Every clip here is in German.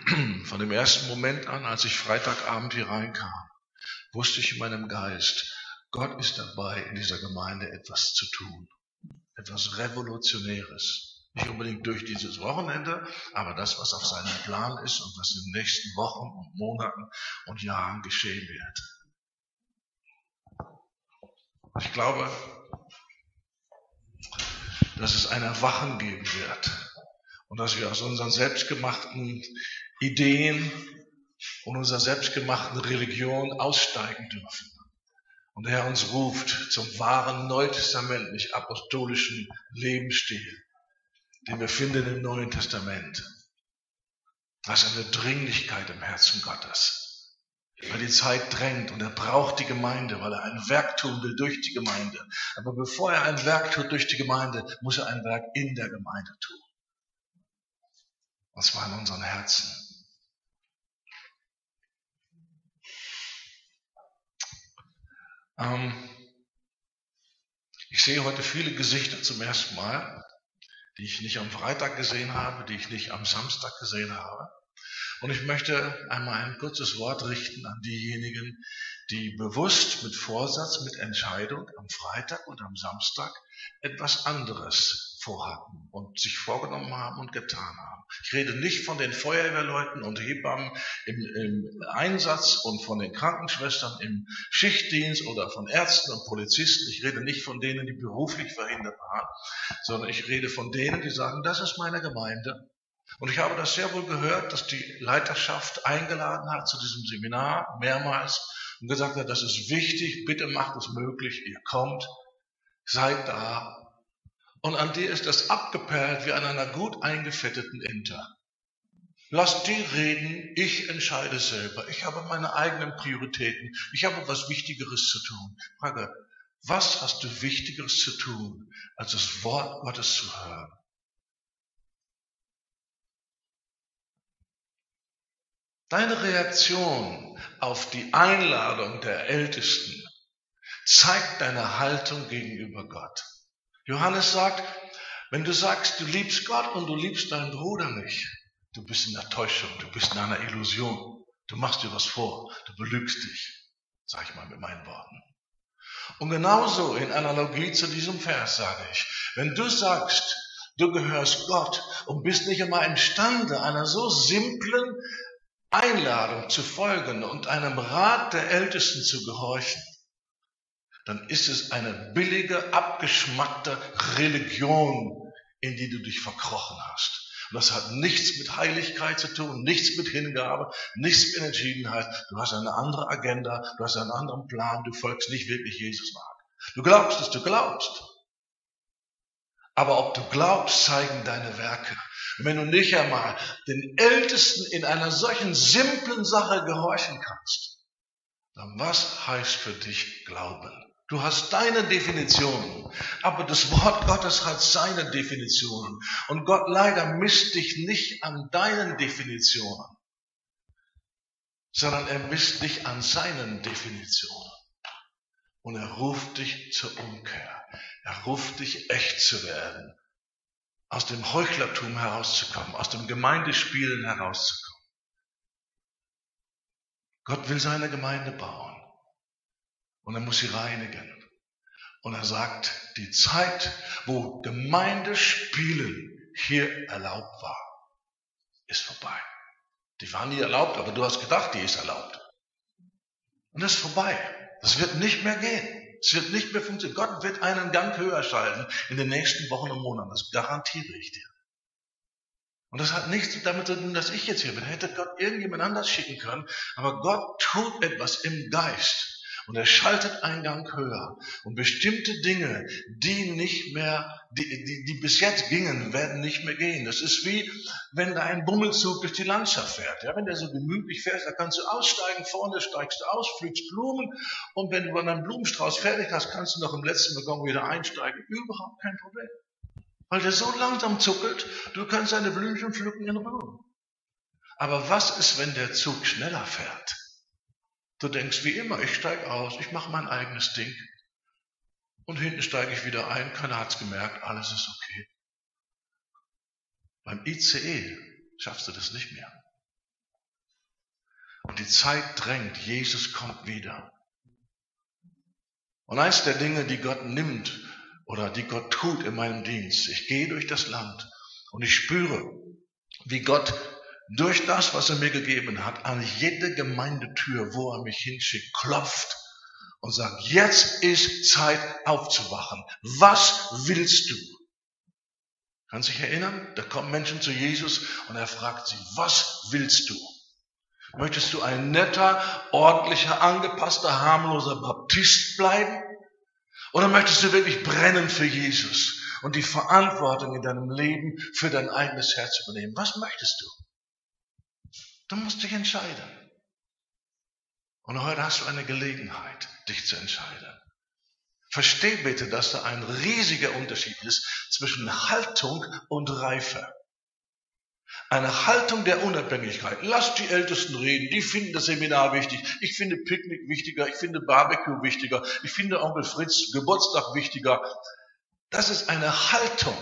Von dem ersten Moment an, als ich Freitagabend hier reinkam, wusste ich in meinem Geist, Gott ist dabei, in dieser Gemeinde etwas zu tun. Etwas Revolutionäres. Nicht unbedingt durch dieses Wochenende, aber das, was auf seinem Plan ist und was in den nächsten Wochen und Monaten und Jahren geschehen wird. Ich glaube, dass es ein Erwachen geben wird und dass wir aus unseren selbstgemachten Ideen und unserer selbstgemachten Religion aussteigen dürfen. Und der Herr uns ruft zum wahren neutestamentlich apostolischen Lebensstil, den wir finden im Neuen Testament. Das ist eine Dringlichkeit im Herzen Gottes, weil die Zeit drängt und er braucht die Gemeinde, weil er ein Werk tun will durch die Gemeinde. Aber bevor er ein Werk tut durch die Gemeinde, muss er ein Werk in der Gemeinde tun. Und zwar in unseren Herzen. Ich sehe heute viele Gesichter zum ersten Mal, die ich nicht am Freitag gesehen habe, die ich nicht am Samstag gesehen habe. Und ich möchte einmal ein kurzes Wort richten an diejenigen, die bewusst mit Vorsatz, mit Entscheidung am Freitag und am Samstag etwas anderes vorhatten und sich vorgenommen haben und getan haben. Ich rede nicht von den Feuerwehrleuten und Hebammen im Einsatz und von den Krankenschwestern im Schichtdienst oder von Ärzten und Polizisten. Ich rede nicht von denen, die beruflich verhindert waren, sondern ich rede von denen, die sagen, das ist meine Gemeinde. Und ich habe das sehr wohl gehört, dass die Leiterschaft eingeladen hat zu diesem Seminar mehrmals und gesagt hat, das ist wichtig, bitte macht es möglich, ihr kommt, seid da. Und an dir ist das abgeperlt wie an einer gut eingefetteten Ente. Lasst die reden, ich entscheide selber. Ich habe meine eigenen Prioritäten. Ich habe was Wichtigeres zu tun. Frage, was hast du Wichtigeres zu tun, als das Wort Gottes zu hören? Deine Reaktion auf die Einladung der Ältesten zeigt deine Haltung gegenüber Gott. Johannes sagt, wenn du sagst, du liebst Gott und du liebst deinen Bruder nicht, du bist in der Täuschung, du bist in einer Illusion, du machst dir was vor, du belügst dich, sage ich mal mit meinen Worten. Und genauso in Analogie zu diesem Vers sage ich, wenn du sagst, du gehörst Gott und bist nicht einmal imstande, einer so simplen Einladung zu folgen und einem Rat der Ältesten zu gehorchen, dann ist es eine billige, abgeschmackte Religion, in die du dich verkrochen hast. Und das hat nichts mit Heiligkeit zu tun, nichts mit Hingabe, nichts mit Entschiedenheit. Du hast eine andere Agenda, du hast einen anderen Plan, du folgst nicht wirklich Jesus nach. Du glaubst, dass du glaubst. Aber ob du glaubst, zeigen deine Werke. Und wenn du nicht einmal den Ältesten in einer solchen simplen Sache gehorchen kannst, dann was heißt für dich Glauben? Du hast deine Definitionen, aber das Wort Gottes hat seine Definitionen. Und Gott leider misst dich nicht an deinen Definitionen, sondern er misst dich an seinen Definitionen. Und er ruft dich zur Umkehr. Er ruft dich, echt zu werden, aus dem Heuchlertum herauszukommen, aus dem Gemeindespielen herauszukommen. Gott will seine Gemeinde bauen und er muss sie reinigen. Und er sagt, die Zeit, wo Gemeindespielen hier erlaubt war, ist vorbei. Die war nie erlaubt, aber du hast gedacht, die ist erlaubt. Und das ist vorbei. Das wird nicht mehr gehen. Es wird nicht mehr funktionieren. Gott wird einen Gang höher schalten in den nächsten Wochen und Monaten. Das garantiere ich dir. Und das hat nichts damit zu tun, dass ich jetzt hier bin. Hätte Gott irgendjemand anders schicken können. Aber Gott tut etwas im Geist. Und er schaltet einen Gang höher. Und bestimmte Dinge, die nicht mehr, die bis jetzt gingen, werden nicht mehr gehen. Das ist wie, wenn da ein Bummelzug durch die Landschaft fährt. Ja, wenn der so gemütlich fährt, da kannst du aussteigen, vorne steigst du aus, pflückst Blumen. Und wenn du einen Blumenstrauß fertig hast, kannst du noch im letzten Waggon wieder einsteigen. Überhaupt kein Problem. Weil der so langsam zuckelt, du kannst deine Blümchen pflücken in Ruhe. Aber was ist, wenn der Zug schneller fährt? Du denkst wie immer, ich steige aus, ich mache mein eigenes Ding. Und hinten steige ich wieder ein, keiner hat's gemerkt, alles ist okay. Beim ICE schaffst du das nicht mehr. Und die Zeit drängt, Jesus kommt wieder. Und eins der Dinge, die Gott nimmt oder die Gott tut in meinem Dienst, ich gehe durch das Land und ich spüre, wie Gott durch das, was er mir gegeben hat, an jede Gemeindetür, wo er mich hinschickt, klopft und sagt, jetzt ist Zeit aufzuwachen. Was willst du? Kannst du dich erinnern? Da kommen Menschen zu Jesus und er fragt sie, was willst du? Möchtest du ein netter, ordentlicher, angepasster, harmloser Baptist bleiben? Oder möchtest du wirklich brennen für Jesus und die Verantwortung in deinem Leben für dein eigenes Herz übernehmen? Was möchtest du? Du musst dich entscheiden. Und heute hast du eine Gelegenheit, dich zu entscheiden. Versteh bitte, dass da ein riesiger Unterschied ist zwischen Haltung und Reife. Eine Haltung der Unabhängigkeit. Lass die Ältesten reden, die finden das Seminar wichtig. Ich finde Picknick wichtiger, ich finde Barbecue wichtiger, ich finde Onkel Fritz Geburtstag wichtiger. Das ist eine Haltung.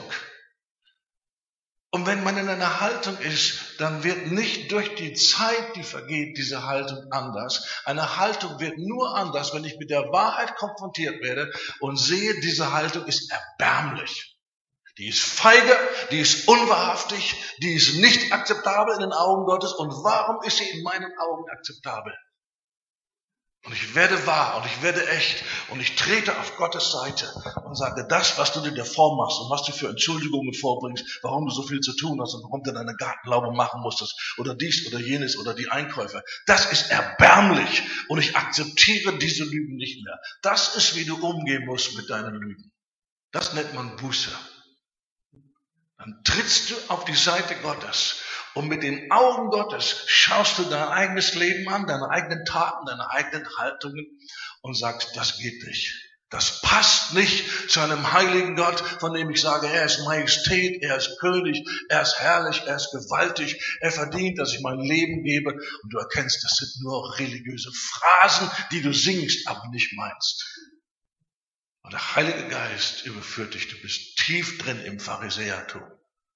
Und wenn man in einer Haltung ist, dann wird nicht durch die Zeit, die vergeht, diese Haltung anders. Eine Haltung wird nur anders, wenn ich mit der Wahrheit konfrontiert werde und sehe, diese Haltung ist erbärmlich. Die ist feige, die ist unwahrhaftig, die ist nicht akzeptabel in den Augen Gottes. Und warum ist sie in meinen Augen akzeptabel? Und ich werde wahr und ich werde echt und ich trete auf Gottes Seite und sage, das, was du dir da vormachst und was du für Entschuldigungen vorbringst, warum du so viel zu tun hast und warum du deine Gartenlaube machen musstest oder dies oder jenes oder die Einkäufe, das ist erbärmlich und ich akzeptiere diese Lügen nicht mehr. Das ist, wie du umgehen musst mit deinen Lügen. Das nennt man Buße. Dann trittst du auf die Seite Gottes und mit den Augen Gottes schaust du dein eigenes Leben an, deine eigenen Taten, deine eigenen Haltungen und sagst, das geht nicht. Das passt nicht zu einem heiligen Gott, von dem ich sage, er ist Majestät, er ist König, er ist herrlich, er ist gewaltig, er verdient, dass ich mein Leben gebe. Und du erkennst, das sind nur religiöse Phrasen, die du singst, aber nicht meinst. Und der Heilige Geist überführt dich, du bist tief drin im Pharisäertum.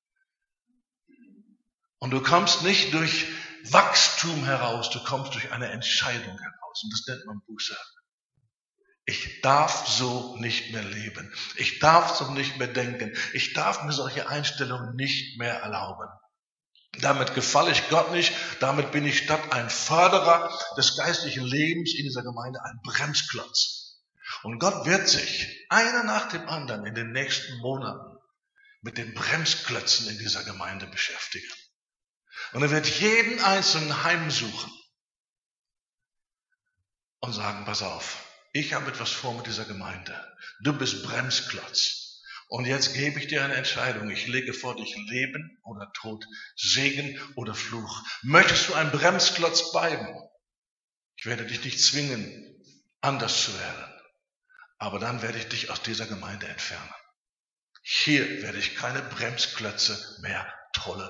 Und du kommst nicht durch Wachstum heraus, du kommst durch eine Entscheidung heraus. Und das nennt man Buße. Ich darf so nicht mehr leben. Ich darf so nicht mehr denken. Ich darf mir solche Einstellungen nicht mehr erlauben. Damit gefalle ich Gott nicht. Damit bin ich statt ein Förderer des geistlichen Lebens in dieser Gemeinde ein Bremsklotz. Und Gott wird sich einer nach dem anderen in den nächsten Monaten mit den Bremsklötzen in dieser Gemeinde beschäftigen. Und er wird jeden Einzelnen heimsuchen und sagen, pass auf, ich habe etwas vor mit dieser Gemeinde. Du bist Bremsklotz. Und jetzt gebe ich dir eine Entscheidung. Ich lege vor dich Leben oder Tod, Segen oder Fluch. Möchtest du ein Bremsklotz bleiben? Ich werde dich nicht zwingen, anders zu werden. Aber dann werde ich dich aus dieser Gemeinde entfernen. Hier werde ich keine Bremsklötze mehr tolerieren.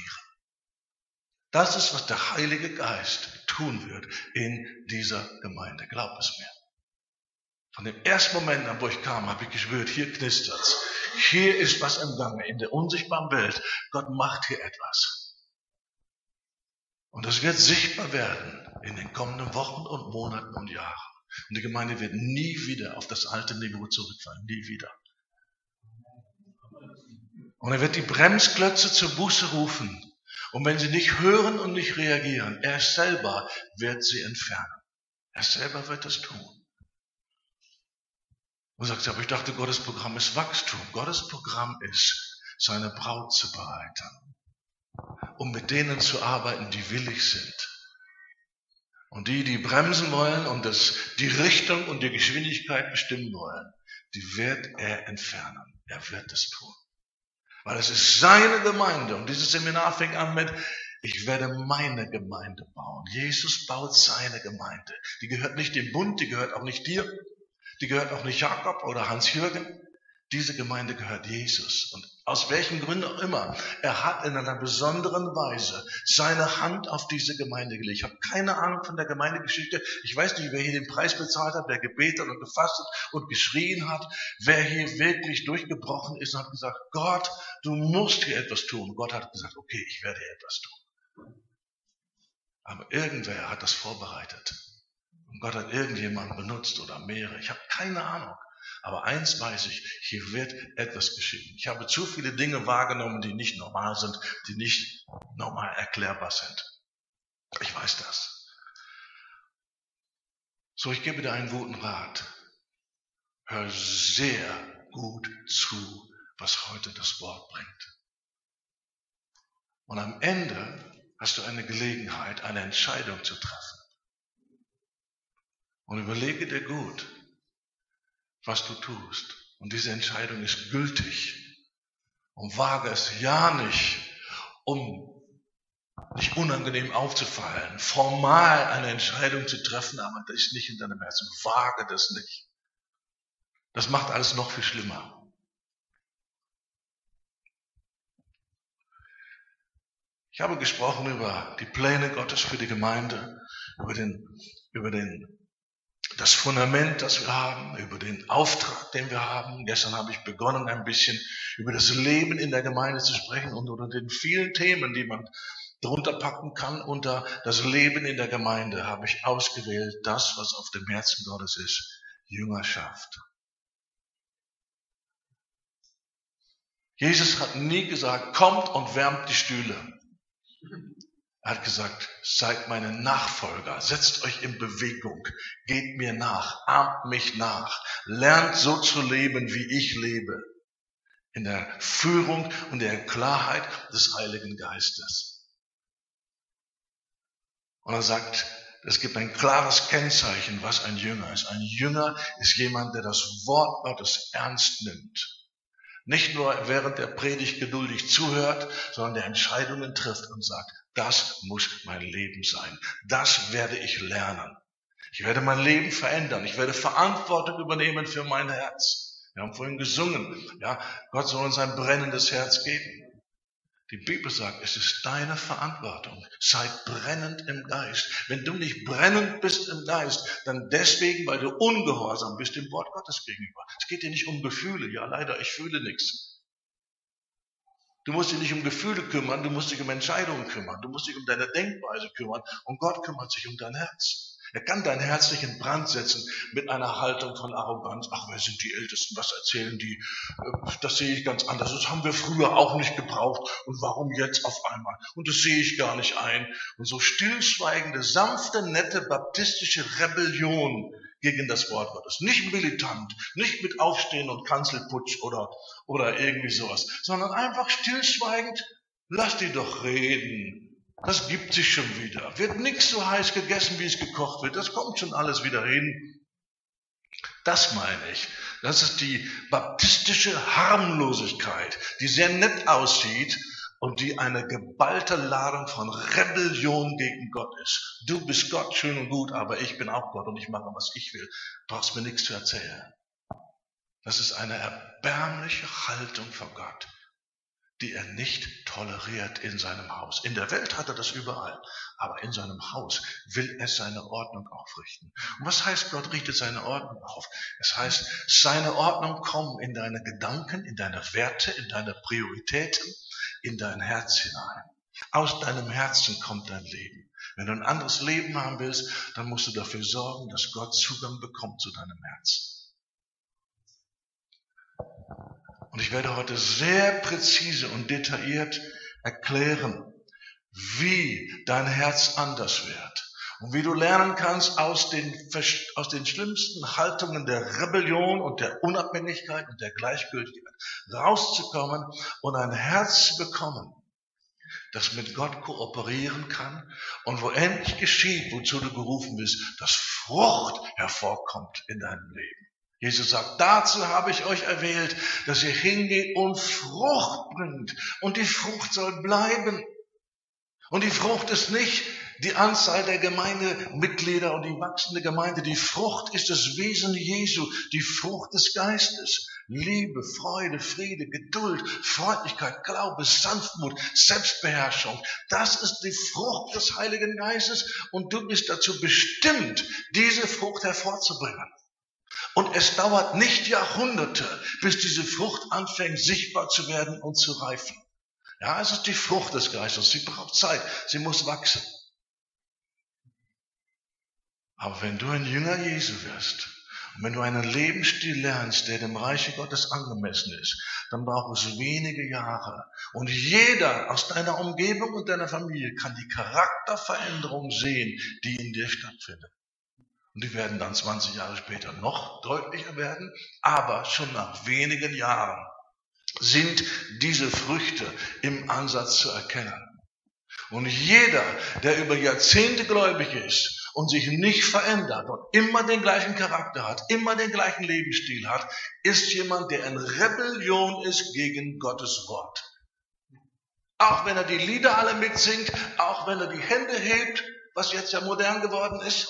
Das ist, was der Heilige Geist tun wird in dieser Gemeinde. Glaub es mir. Von dem ersten Moment an, wo ich kam, habe ich gespürt, hier knistert's. Hier ist was im Gange in der unsichtbaren Welt. Gott macht hier etwas. Und das wird sichtbar werden in den kommenden Wochen und Monaten und Jahren. Und die Gemeinde wird nie wieder auf das alte Niveau zurückfallen. Nie wieder. Und er wird die Bremsklötze zur Buße rufen. Und wenn sie nicht hören und nicht reagieren, er selber wird sie entfernen. Er selber wird das tun. Und sagt, aber ich dachte, Gottes Programm ist Wachstum. Gottes Programm ist, seine Braut zu bereiten. Um mit denen zu arbeiten, die willig sind. Und die bremsen wollen und die Richtung und die Geschwindigkeit bestimmen wollen, die wird er entfernen. Er wird es tun. Weil es ist seine Gemeinde. Und dieses Seminar fing an mit, ich werde meine Gemeinde bauen. Jesus baut seine Gemeinde. Die gehört nicht dem Bund, die gehört auch nicht dir. Die gehört auch nicht Jakob oder Hans-Jürgen. Diese Gemeinde gehört Jesus. Und aus welchen Gründen auch immer, er hat in einer besonderen Weise seine Hand auf diese Gemeinde gelegt. Ich habe keine Ahnung von der Gemeindegeschichte. Ich weiß nicht, wer hier den Preis bezahlt hat, wer gebetet und gefastet und geschrien hat, wer hier wirklich durchgebrochen ist und hat gesagt, Gott, du musst hier etwas tun. Gott hat gesagt, okay, ich werde hier etwas tun. Aber irgendwer hat das vorbereitet. Und Gott hat irgendjemanden benutzt oder mehrere. Ich habe keine Ahnung. Aber eins weiß ich, hier wird etwas geschehen. Ich habe zu viele Dinge wahrgenommen, die nicht normal sind, die nicht normal erklärbar sind. Ich weiß das. So, ich gebe dir einen guten Rat. Hör sehr gut zu, was heute das Wort bringt. Und am Ende hast du eine Gelegenheit, eine Entscheidung zu treffen. Und überlege dir gut, was du tust. Und diese Entscheidung ist gültig. Und wage es ja nicht, um nicht unangenehm aufzufallen, formal eine Entscheidung zu treffen, aber das ist nicht in deinem Herzen. Wage das nicht. Das macht alles noch viel schlimmer. Ich habe gesprochen über die Pläne Gottes für die Gemeinde, über das Fundament, das wir haben, über den Auftrag, den wir haben. Gestern habe ich begonnen, ein bisschen über das Leben in der Gemeinde zu sprechen und unter den vielen Themen, die man drunter packen kann, unter das Leben in der Gemeinde habe ich ausgewählt, das, was auf dem Herzen Gottes ist, Jüngerschaft. Jesus hat nie gesagt, kommt und wärmt die Stühle. Er hat gesagt, seid meine Nachfolger, setzt euch in Bewegung, geht mir nach, ahmt mich nach, lernt so zu leben, wie ich lebe, in der Führung und der Klarheit des Heiligen Geistes. Und er sagt, es gibt ein klares Kennzeichen, was ein Jünger ist. Ein Jünger ist jemand, der das Wort Gottes ernst nimmt. Nicht nur während der Predigt geduldig zuhört, sondern der Entscheidungen trifft und sagt, das muss mein Leben sein. Das werde ich lernen. Ich werde mein Leben verändern. Ich werde Verantwortung übernehmen für mein Herz. Wir haben vorhin gesungen, ja, Gott soll uns ein brennendes Herz geben. Die Bibel sagt, es ist deine Verantwortung. Sei brennend im Geist. Wenn du nicht brennend bist im Geist, dann deswegen, weil du ungehorsam bist dem Wort Gottes gegenüber. Es geht dir nicht um Gefühle. Ja, leider, ich fühle nichts. Du musst dich nicht um Gefühle kümmern, du musst dich um Entscheidungen kümmern. Du musst dich um deine Denkweise kümmern und Gott kümmert sich um dein Herz. Er kann dein Herz nicht in Brand setzen mit einer Haltung von Arroganz. Ach, wer sind die Ältesten? Was erzählen die? Das sehe ich ganz anders. Das haben wir früher auch nicht gebraucht. Und warum jetzt auf einmal? Und das sehe ich gar nicht ein. Und so stillschweigende, sanfte, nette, baptistische Rebellion gegen das Wort Gottes. Nicht militant, nicht mit Aufstehen und Kanzelputsch oder irgendwie sowas, sondern einfach stillschweigend, lass die doch reden. Das gibt sich schon wieder. Wird nichts so heiß gegessen, wie es gekocht wird. Das kommt schon alles wieder hin. Das meine ich. Das ist die baptistische Harmlosigkeit, die sehr nett aussieht und die eine geballte Ladung von Rebellion gegen Gott ist. Du bist Gott, schön und gut, aber ich bin auch Gott und ich mache, was ich will. Du brauchst mir nichts zu erzählen. Das ist eine erbärmliche Haltung vor Gott, die er nicht toleriert in seinem Haus. In der Welt hat er das überall, aber in seinem Haus will er seine Ordnung aufrichten. Und was heißt, Gott richtet seine Ordnung auf? Es heißt, seine Ordnung kommt in deine Gedanken, in deine Werte, in deine Prioritäten, in dein Herz hinein. Aus deinem Herzen kommt dein Leben. Wenn du ein anderes Leben haben willst, dann musst du dafür sorgen, dass Gott Zugang bekommt zu deinem Herzen. Und ich werde heute sehr präzise und detailliert erklären, wie dein Herz anders wird und wie du lernen kannst, aus den schlimmsten Haltungen der Rebellion und der Unabhängigkeit und der Gleichgültigkeit rauszukommen und ein Herz zu bekommen, das mit Gott kooperieren kann und wo endlich geschieht, wozu du gerufen bist, dass Frucht hervorkommt in deinem Leben. Jesus sagt, dazu habe ich euch erwählt, dass ihr hingeht und Frucht bringt. Und die Frucht soll bleiben. Und die Frucht ist nicht die Anzahl der Gemeindemitglieder und die wachsende Gemeinde. Die Frucht ist das Wesen Jesu, die Frucht des Geistes. Liebe, Freude, Friede, Geduld, Freundlichkeit, Glaube, Sanftmut, Selbstbeherrschung. Das ist die Frucht des Heiligen Geistes und du bist dazu bestimmt, diese Frucht hervorzubringen. Und es dauert nicht Jahrhunderte, bis diese Frucht anfängt, sichtbar zu werden und zu reifen. Ja, es ist die Frucht des Geistes. Sie braucht Zeit. Sie muss wachsen. Aber wenn du ein Jünger Jesu wirst, und wenn du einen Lebensstil lernst, der dem Reiche Gottes angemessen ist, dann braucht es wenige Jahre. Und jeder aus deiner Umgebung und deiner Familie kann die Charakterveränderung sehen, die in dir stattfindet. Und die werden dann 20 Jahre später noch deutlicher werden, aber schon nach wenigen Jahren sind diese Früchte im Ansatz zu erkennen. Und jeder, der über Jahrzehnte gläubig ist und sich nicht verändert und immer den gleichen Charakter hat, immer den gleichen Lebensstil hat, ist jemand, der in Rebellion ist gegen Gottes Wort. Auch wenn er die Lieder alle mitsingt, auch wenn er die Hände hebt, was jetzt ja modern geworden ist,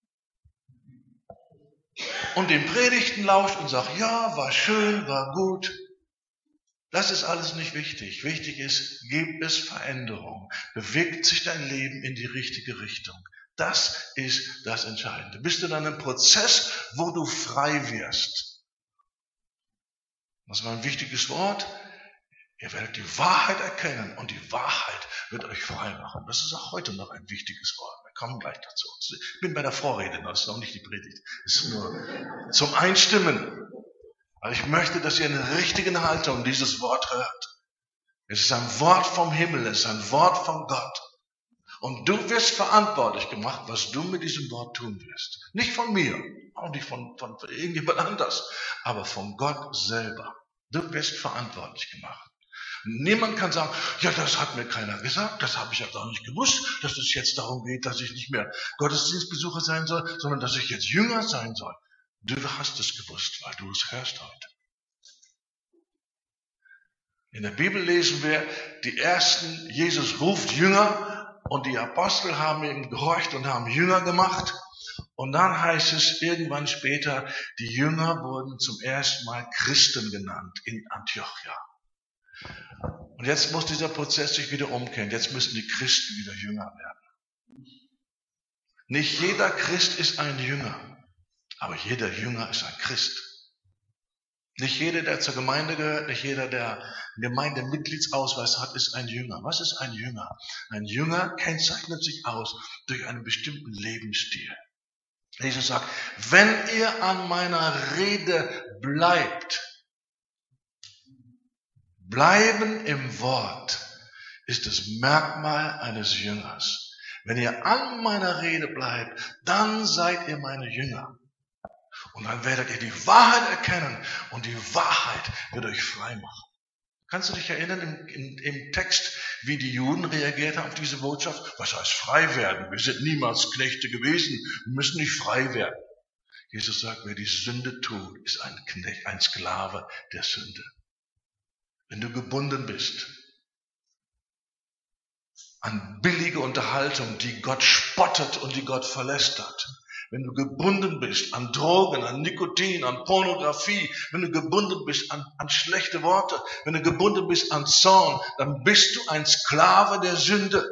und den Predigten lauscht und sagt, ja, war schön, war gut. Das ist alles nicht wichtig. Wichtig ist, gibt es Veränderung. Bewegt sich dein Leben in die richtige Richtung. Das ist das Entscheidende. Bist du in einem Prozess, wo du frei wirst? Das war ein wichtiges Wort. Ihr werdet die Wahrheit erkennen und die Wahrheit wird euch frei machen. Das ist auch heute noch ein wichtiges Wort. Wir kommen gleich dazu. Ich bin bei der Vorrede, das ist noch nicht die Predigt. Das ist nur zum Einstimmen. Aber ich möchte, dass ihr in der richtigen Haltung dieses Wort hört. Es ist ein Wort vom Himmel, es ist ein Wort von Gott. Und du wirst verantwortlich gemacht, was du mit diesem Wort tun wirst. Nicht von mir, auch nicht von irgendjemand anders, aber von Gott selber. Du wirst verantwortlich gemacht. Niemand kann sagen, ja, das hat mir keiner gesagt, das habe ich ja gar nicht gewusst, dass es jetzt darum geht, dass ich nicht mehr Gottesdienstbesucher sein soll, sondern dass ich jetzt Jünger sein soll. Du hast es gewusst, weil du es hörst heute. In der Bibel lesen wir, die ersten, Jesus ruft Jünger und die Apostel haben ihm gehorcht und haben Jünger gemacht. Und dann heißt es irgendwann später, die Jünger wurden zum ersten Mal Christen genannt in Antiochia. Und jetzt muss dieser Prozess sich wieder umkehren. Jetzt müssen die Christen wieder Jünger werden. Nicht jeder Christ ist ein Jünger. Aber jeder Jünger ist ein Christ. Nicht jeder, der zur Gemeinde gehört, nicht jeder, der einen Gemeindemitgliedsausweis hat, ist ein Jünger. Was ist ein Jünger? Ein Jünger kennzeichnet sich aus durch einen bestimmten Lebensstil. Jesus sagt, wenn ihr an meiner Rede bleibt, bleiben im Wort ist das Merkmal eines Jüngers. Wenn ihr an meiner Rede bleibt, dann seid ihr meine Jünger. Und dann werdet ihr die Wahrheit erkennen und die Wahrheit wird euch frei machen. Kannst du dich erinnern im Text, wie die Juden reagiert haben auf diese Botschaft? Was heißt frei werden? Wir sind niemals Knechte gewesen, wir müssen nicht frei werden. Jesus sagt, wer die Sünde tut, ist ein Knecht, ein Sklave der Sünde. Wenn du gebunden bist an billige Unterhaltung, die Gott spottet und die Gott verlästert, wenn du gebunden bist an Drogen, an Nikotin, an Pornografie, wenn du gebunden bist an schlechte Worte, wenn du gebunden bist an Zorn, dann bist du ein Sklave der Sünde.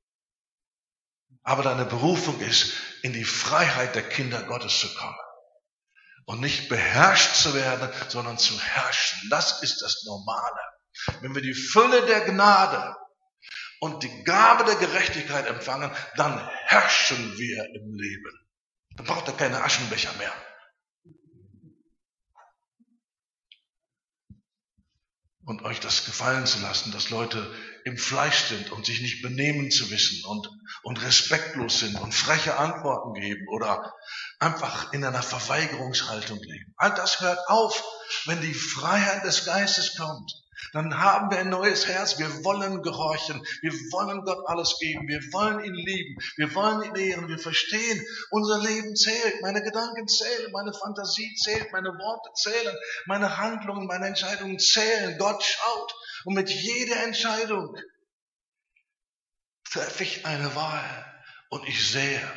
Aber deine Berufung ist, in die Freiheit der Kinder Gottes zu kommen. Und nicht beherrscht zu werden, sondern zu herrschen. Das ist das Normale. Wenn wir die Fülle der Gnade und die Gabe der Gerechtigkeit empfangen, dann herrschen wir im Leben. Dann braucht er keine Aschenbecher mehr. Und euch das gefallen zu lassen, dass Leute im Fleisch sind und sich nicht benehmen zu wissen und respektlos sind und freche Antworten geben oder einfach in einer Verweigerungshaltung leben. All das hört auf, wenn die Freiheit des Geistes kommt. Dann haben wir ein neues Herz, wir wollen gehorchen, wir wollen Gott alles geben, wir wollen ihn lieben, wir wollen ihn ehren, wir verstehen, unser Leben zählt, meine Gedanken zählen, meine Fantasie zählt, meine Worte zählen, meine Handlungen, meine Entscheidungen zählen, Gott schaut und mit jeder Entscheidung treffe ich eine Wahl und ich sehe,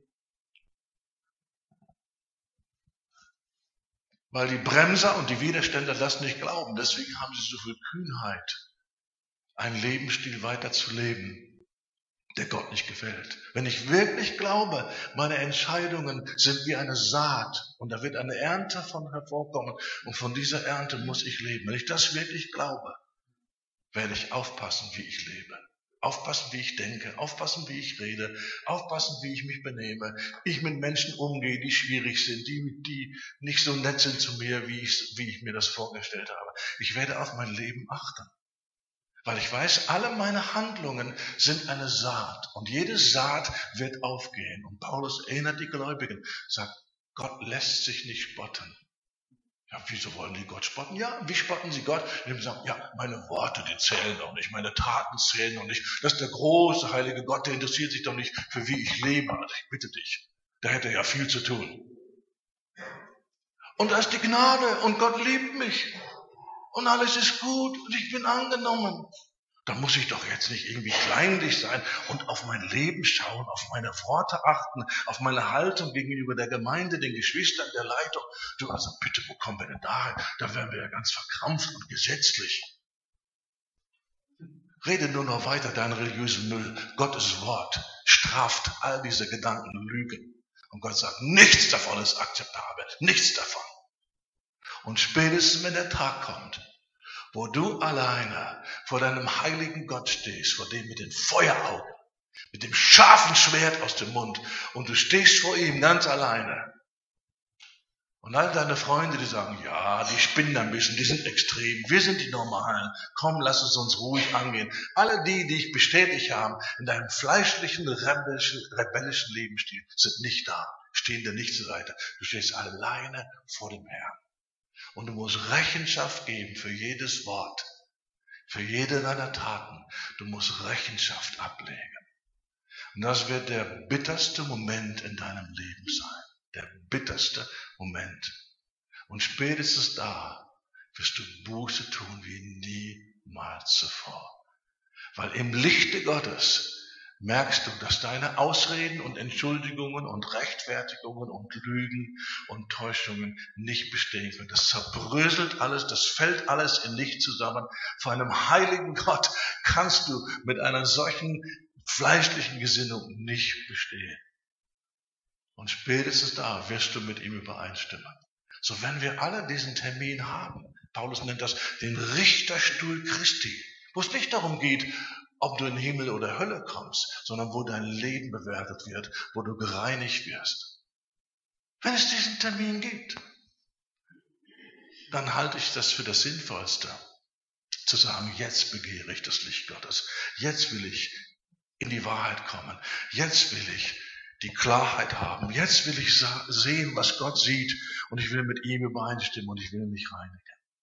weil die Bremser und die Widerständler das nicht glauben. Deswegen haben sie so viel Kühnheit, einen Lebensstil weiterzuleben, der Gott nicht gefällt. Wenn ich wirklich glaube, meine Entscheidungen sind wie eine Saat und da wird eine Ernte von hervorkommen und von dieser Ernte muss ich leben. Wenn ich das wirklich glaube, werde ich aufpassen, wie ich lebe. Aufpassen, wie ich denke, aufpassen, wie ich rede, aufpassen, wie ich mich benehme, ich mit Menschen umgehe, die schwierig sind, die nicht so nett sind zu mir, wie ich mir das vorgestellt habe. Ich werde auf mein Leben achten, weil ich weiß, alle meine Handlungen sind eine Saat und jede Saat wird aufgehen. Und Paulus erinnert die Gläubigen, sagt, Gott lässt sich nicht spotten. Ja, wieso wollen die Gott spotten? Ja, wie spotten sie Gott? Indem sie sagen, ja, meine Worte, die zählen doch nicht, meine Taten zählen doch nicht. Das ist der große, heilige Gott, der interessiert sich doch nicht für wie ich lebe. Also ich bitte dich, da hätte er ja viel zu tun. Und da ist die Gnade und Gott liebt mich. Und alles ist gut und ich bin angenommen. Da muss ich doch jetzt nicht irgendwie kleinlich sein und auf mein Leben schauen, auf meine Worte achten, auf meine Haltung gegenüber der Gemeinde, den Geschwistern, der Leitung. Du, also bitte, wo kommen wir denn da? Da wären wir ja ganz verkrampft und gesetzlich. Rede nur noch weiter dein religiösen Müll. Gottes Wort straft all diese Gedanken und Lügen. Und Gott sagt, nichts davon ist akzeptabel, nichts davon. Und spätestens, wenn der Tag kommt, wo du alleine vor deinem heiligen Gott stehst, vor dem mit den Feueraugen, mit dem scharfen Schwert aus dem Mund, und du stehst vor ihm ganz alleine. Und all deine Freunde, die sagen, ja, die spinnen ein bisschen, die sind extrem, wir sind die Normalen, komm, lass es uns ruhig angehen. Alle die dich bestätigt haben, in deinem fleischlichen, rebellischen Lebensstil, sind nicht da, stehen dir nicht zur Seite. Du stehst alleine vor dem Herrn. Und du musst Rechenschaft geben für jedes Wort, für jede deiner Taten. Du musst Rechenschaft ablegen. Und das wird der bitterste Moment in deinem Leben sein. Der bitterste Moment. Und spätestens da wirst du Buße tun wie niemals zuvor. Weil im Lichte Gottes merkst du, dass deine Ausreden und Entschuldigungen und Rechtfertigungen und Lügen und Täuschungen nicht bestehen können. Das zerbröselt alles, das fällt alles in nichts zusammen. Vor einem heiligen Gott kannst du mit einer solchen fleischlichen Gesinnung nicht bestehen. Und spätestens da wirst du mit ihm übereinstimmen. So, wenn wir alle diesen Termin haben, Paulus nennt das den Richterstuhl Christi, wo es nicht darum geht, ob du in Himmel oder Hölle kommst, sondern wo dein Leben bewertet wird, wo du gereinigt wirst. Wenn es diesen Termin gibt, dann halte ich das für das Sinnvollste, zu sagen, jetzt begehre ich das Licht Gottes, jetzt will ich in die Wahrheit kommen, jetzt will ich die Klarheit haben, jetzt will ich sehen, was Gott sieht, und ich will mit ihm übereinstimmen und ich will mich reinigen.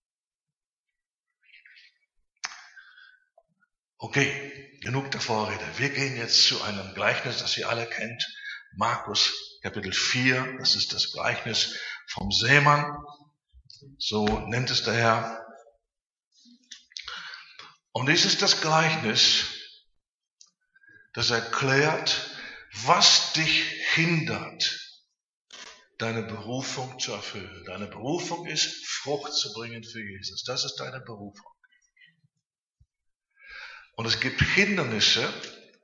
Okay, genug der Vorrede. Wir gehen jetzt zu einem Gleichnis, das ihr alle kennt. Markus Kapitel 4, das ist das Gleichnis vom Sämann. So nennt es der Herr. Und dies ist das Gleichnis, das erklärt, was dich hindert, deine Berufung zu erfüllen. Deine Berufung ist, Frucht zu bringen für Jesus. Das ist deine Berufung. Und es gibt Hindernisse,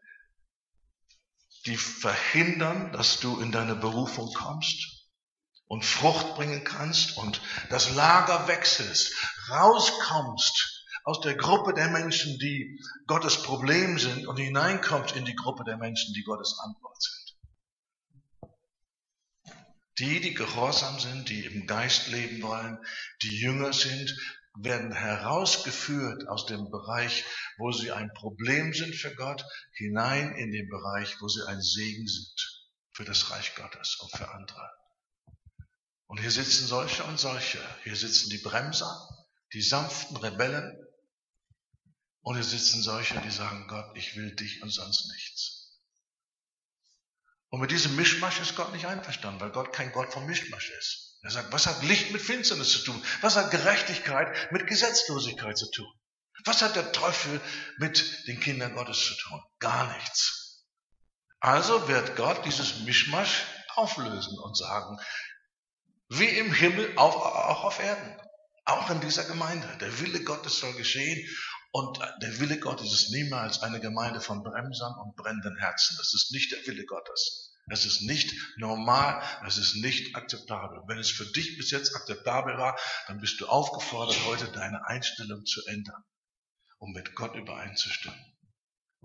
die verhindern, dass du in deine Berufung kommst und Frucht bringen kannst und das Lager wechselst, rauskommst aus der Gruppe der Menschen, die Gottes Problem sind, und hineinkommst in die Gruppe der Menschen, die Gottes Antwort sind. Die gehorsam sind, die im Geist leben wollen, die Jünger sind, werden herausgeführt aus dem Bereich, wo sie ein Problem sind für Gott, hinein in den Bereich, wo sie ein Segen sind für das Reich Gottes und für andere. Und hier sitzen solche und solche. Hier sitzen die Bremser, die sanften Rebellen. Und hier sitzen solche, die sagen, Gott, ich will dich und sonst nichts. Und mit diesem Mischmasch ist Gott nicht einverstanden, weil Gott kein Gott vom Mischmasch ist. Er sagt, was hat Licht mit Finsternis zu tun? Was hat Gerechtigkeit mit Gesetzlosigkeit zu tun? Was hat der Teufel mit den Kindern Gottes zu tun? Gar nichts. Also wird Gott dieses Mischmasch auflösen und sagen, wie im Himmel, auch auf Erden, auch in dieser Gemeinde. Der Wille Gottes soll geschehen, und der Wille Gottes ist niemals eine Gemeinde von Bremsern und brennenden Herzen. Das ist nicht der Wille Gottes. Es ist nicht normal, es ist nicht akzeptabel. Wenn es für dich bis jetzt akzeptabel war, dann bist du aufgefordert, heute deine Einstellung zu ändern, um mit Gott übereinzustimmen.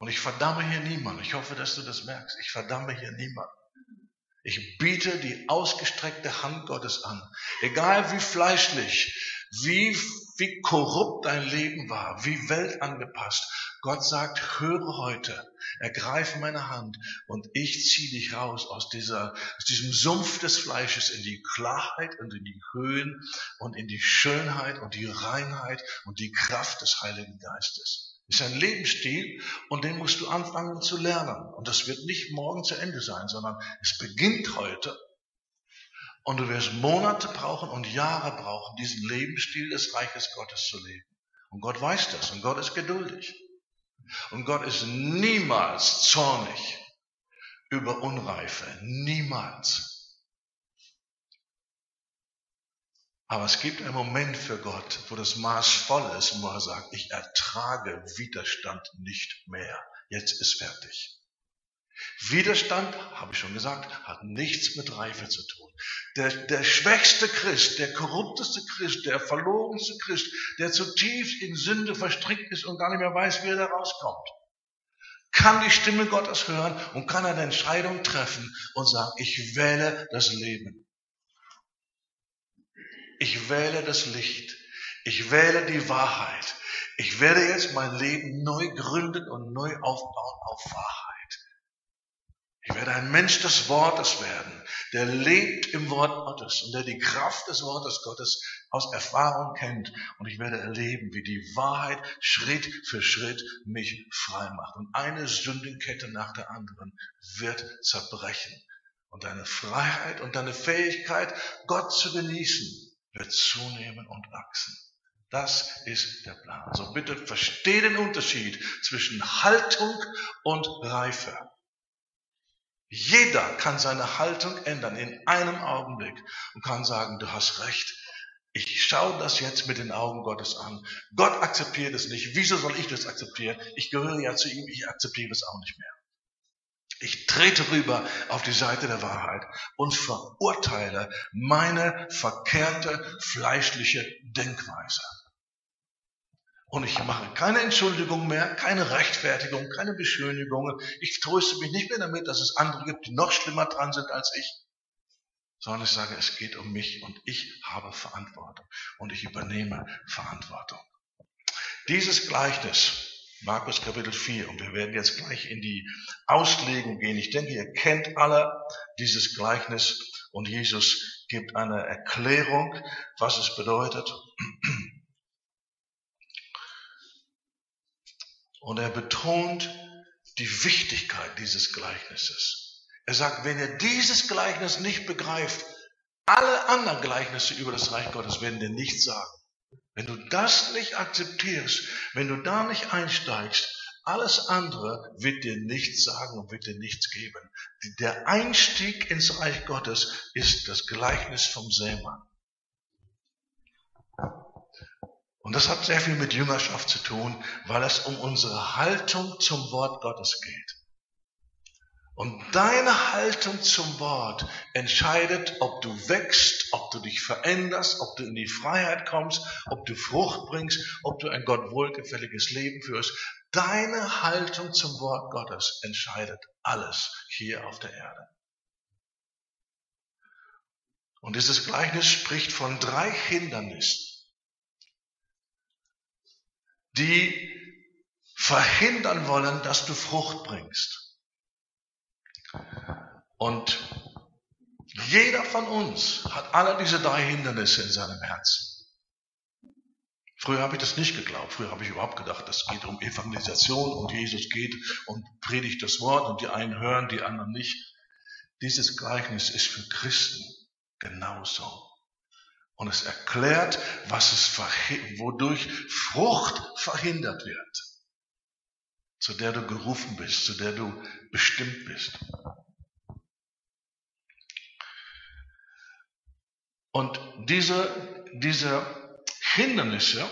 Und ich verdamme hier niemanden. Ich hoffe, dass du das merkst. Ich verdamme hier niemanden. Ich biete die ausgestreckte Hand Gottes an. Egal wie fleischlich, wie korrupt dein Leben war, wie weltangepasst. Gott sagt, höre heute, ergreife meine Hand und ich ziehe dich raus aus diesem Sumpf des Fleisches in die Klarheit und in die Höhen und in die Schönheit und die Reinheit und die Kraft des Heiligen Geistes. Das ist ein Lebensstil und den musst du anfangen zu lernen. Und das wird nicht morgen zu Ende sein, sondern es beginnt heute. Und du wirst Monate brauchen und Jahre brauchen, diesen Lebensstil des Reiches Gottes zu leben. Und Gott weiß das und Gott ist geduldig. Und Gott ist niemals zornig über Unreife. Niemals. Aber es gibt einen Moment für Gott, wo das Maß voll ist und wo er sagt, ich ertrage Widerstand nicht mehr. Jetzt ist fertig. Widerstand, habe ich schon gesagt, hat nichts mit Reife zu tun. Der schwächste Christ, der korrupteste Christ, der verlogenste Christ, der zutiefst in Sünde verstrickt ist und gar nicht mehr weiß, wie er da rauskommt, kann die Stimme Gottes hören und kann eine Entscheidung treffen und sagen, ich wähle das Leben. Ich wähle das Licht. Ich wähle die Wahrheit. Ich werde jetzt mein Leben neu gründen und neu aufbauen auf Wahrheit. Ich werde ein Mensch des Wortes werden, der lebt im Wort Gottes und der die Kraft des Wortes Gottes aus Erfahrung kennt. Und ich werde erleben, wie die Wahrheit Schritt für Schritt mich frei macht. Und eine Sündenkette nach der anderen wird zerbrechen. Und deine Freiheit und deine Fähigkeit, Gott zu genießen, wird zunehmen und wachsen. Das ist der Plan. Also bitte versteh den Unterschied zwischen Haltung und Reife. Jeder kann seine Haltung ändern in einem Augenblick und kann sagen, du hast recht. Ich schaue das jetzt mit den Augen Gottes an. Gott akzeptiert es nicht. Wieso soll ich das akzeptieren? Ich gehöre ja zu ihm. Ich akzeptiere es auch nicht mehr. Ich trete rüber auf die Seite der Wahrheit und verurteile meine verkehrte fleischliche Denkweise. Und ich mache keine Entschuldigung mehr, keine Rechtfertigung, keine Beschönigungen. Ich tröste mich nicht mehr damit, dass es andere gibt, die noch schlimmer dran sind als ich. Sondern ich sage, es geht um mich und ich habe Verantwortung. Und ich übernehme Verantwortung. Dieses Gleichnis, Markus Kapitel 4, und wir werden jetzt gleich in die Auslegung gehen. Ich denke, ihr kennt alle dieses Gleichnis und Jesus gibt eine Erklärung, was es bedeutet. Und er betont die Wichtigkeit dieses Gleichnisses. Er sagt, wenn ihr dieses Gleichnis nicht begreift, alle anderen Gleichnisse über das Reich Gottes werden dir nichts sagen. Wenn du das nicht akzeptierst, wenn du da nicht einsteigst, alles andere wird dir nichts sagen und wird dir nichts geben. Der Einstieg ins Reich Gottes ist das Gleichnis vom Sämann. Und das hat sehr viel mit Jüngerschaft zu tun, weil es um unsere Haltung zum Wort Gottes geht. Und deine Haltung zum Wort entscheidet, ob du wächst, ob du dich veränderst, ob du in die Freiheit kommst, ob du Frucht bringst, ob du ein Gott wohlgefälliges Leben führst. Deine Haltung zum Wort Gottes entscheidet alles hier auf der Erde. Und dieses Gleichnis spricht von 3 Hindernissen, die verhindern wollen, dass du Frucht bringst. Und jeder von uns hat alle diese 3 Hindernisse in seinem Herzen. Früher habe ich das nicht geglaubt. Früher habe ich überhaupt gedacht, es geht um Evangelisation und Jesus geht und predigt das Wort und die einen hören, die anderen nicht. Dieses Gleichnis ist für Christen genauso. Und es erklärt, wodurch Frucht verhindert wird, zu der du gerufen bist, zu der du bestimmt bist. Und diese Hindernisse,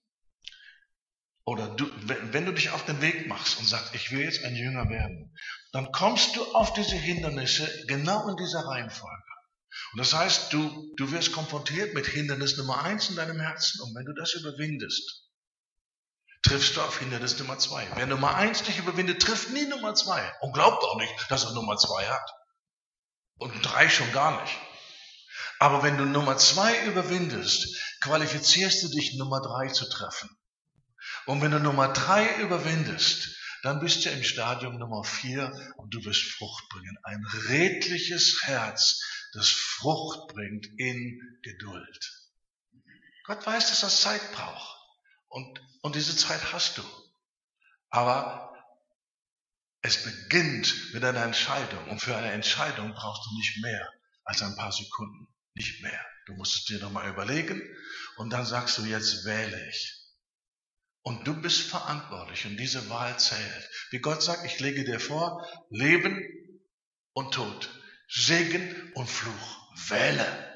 oder wenn du dich auf den Weg machst und sagst, ich will jetzt ein Jünger werden, dann kommst du auf diese Hindernisse genau in dieser Reihenfolge. Und das heißt, du wirst konfrontiert mit Hindernis Nummer 1 in deinem Herzen und wenn du das überwindest, triffst du auf Hindernis Nummer 2. Wer Nummer 1 nicht überwindet, trifft nie Nummer 2 und glaubt auch nicht, dass er Nummer 2 hat. Und 3 schon gar nicht. Aber wenn du Nummer 2 überwindest, qualifizierst du dich, Nummer 3 zu treffen. Und wenn du Nummer 3 überwindest, dann bist du im Stadium Nummer 4 und du wirst Frucht bringen. Ein redliches Herz, das Frucht bringt in Geduld. Gott weiß, dass das Zeit braucht. Und diese Zeit hast du. Aber es beginnt mit einer Entscheidung. Und für eine Entscheidung brauchst du nicht mehr als ein paar Sekunden. Nicht mehr. Du musst es dir nochmal überlegen und dann sagst du, jetzt wähle ich. Und du bist verantwortlich und diese Wahl zählt. Wie Gott sagt, ich lege dir vor, Leben und Tod, Segen und Fluch. Wähle.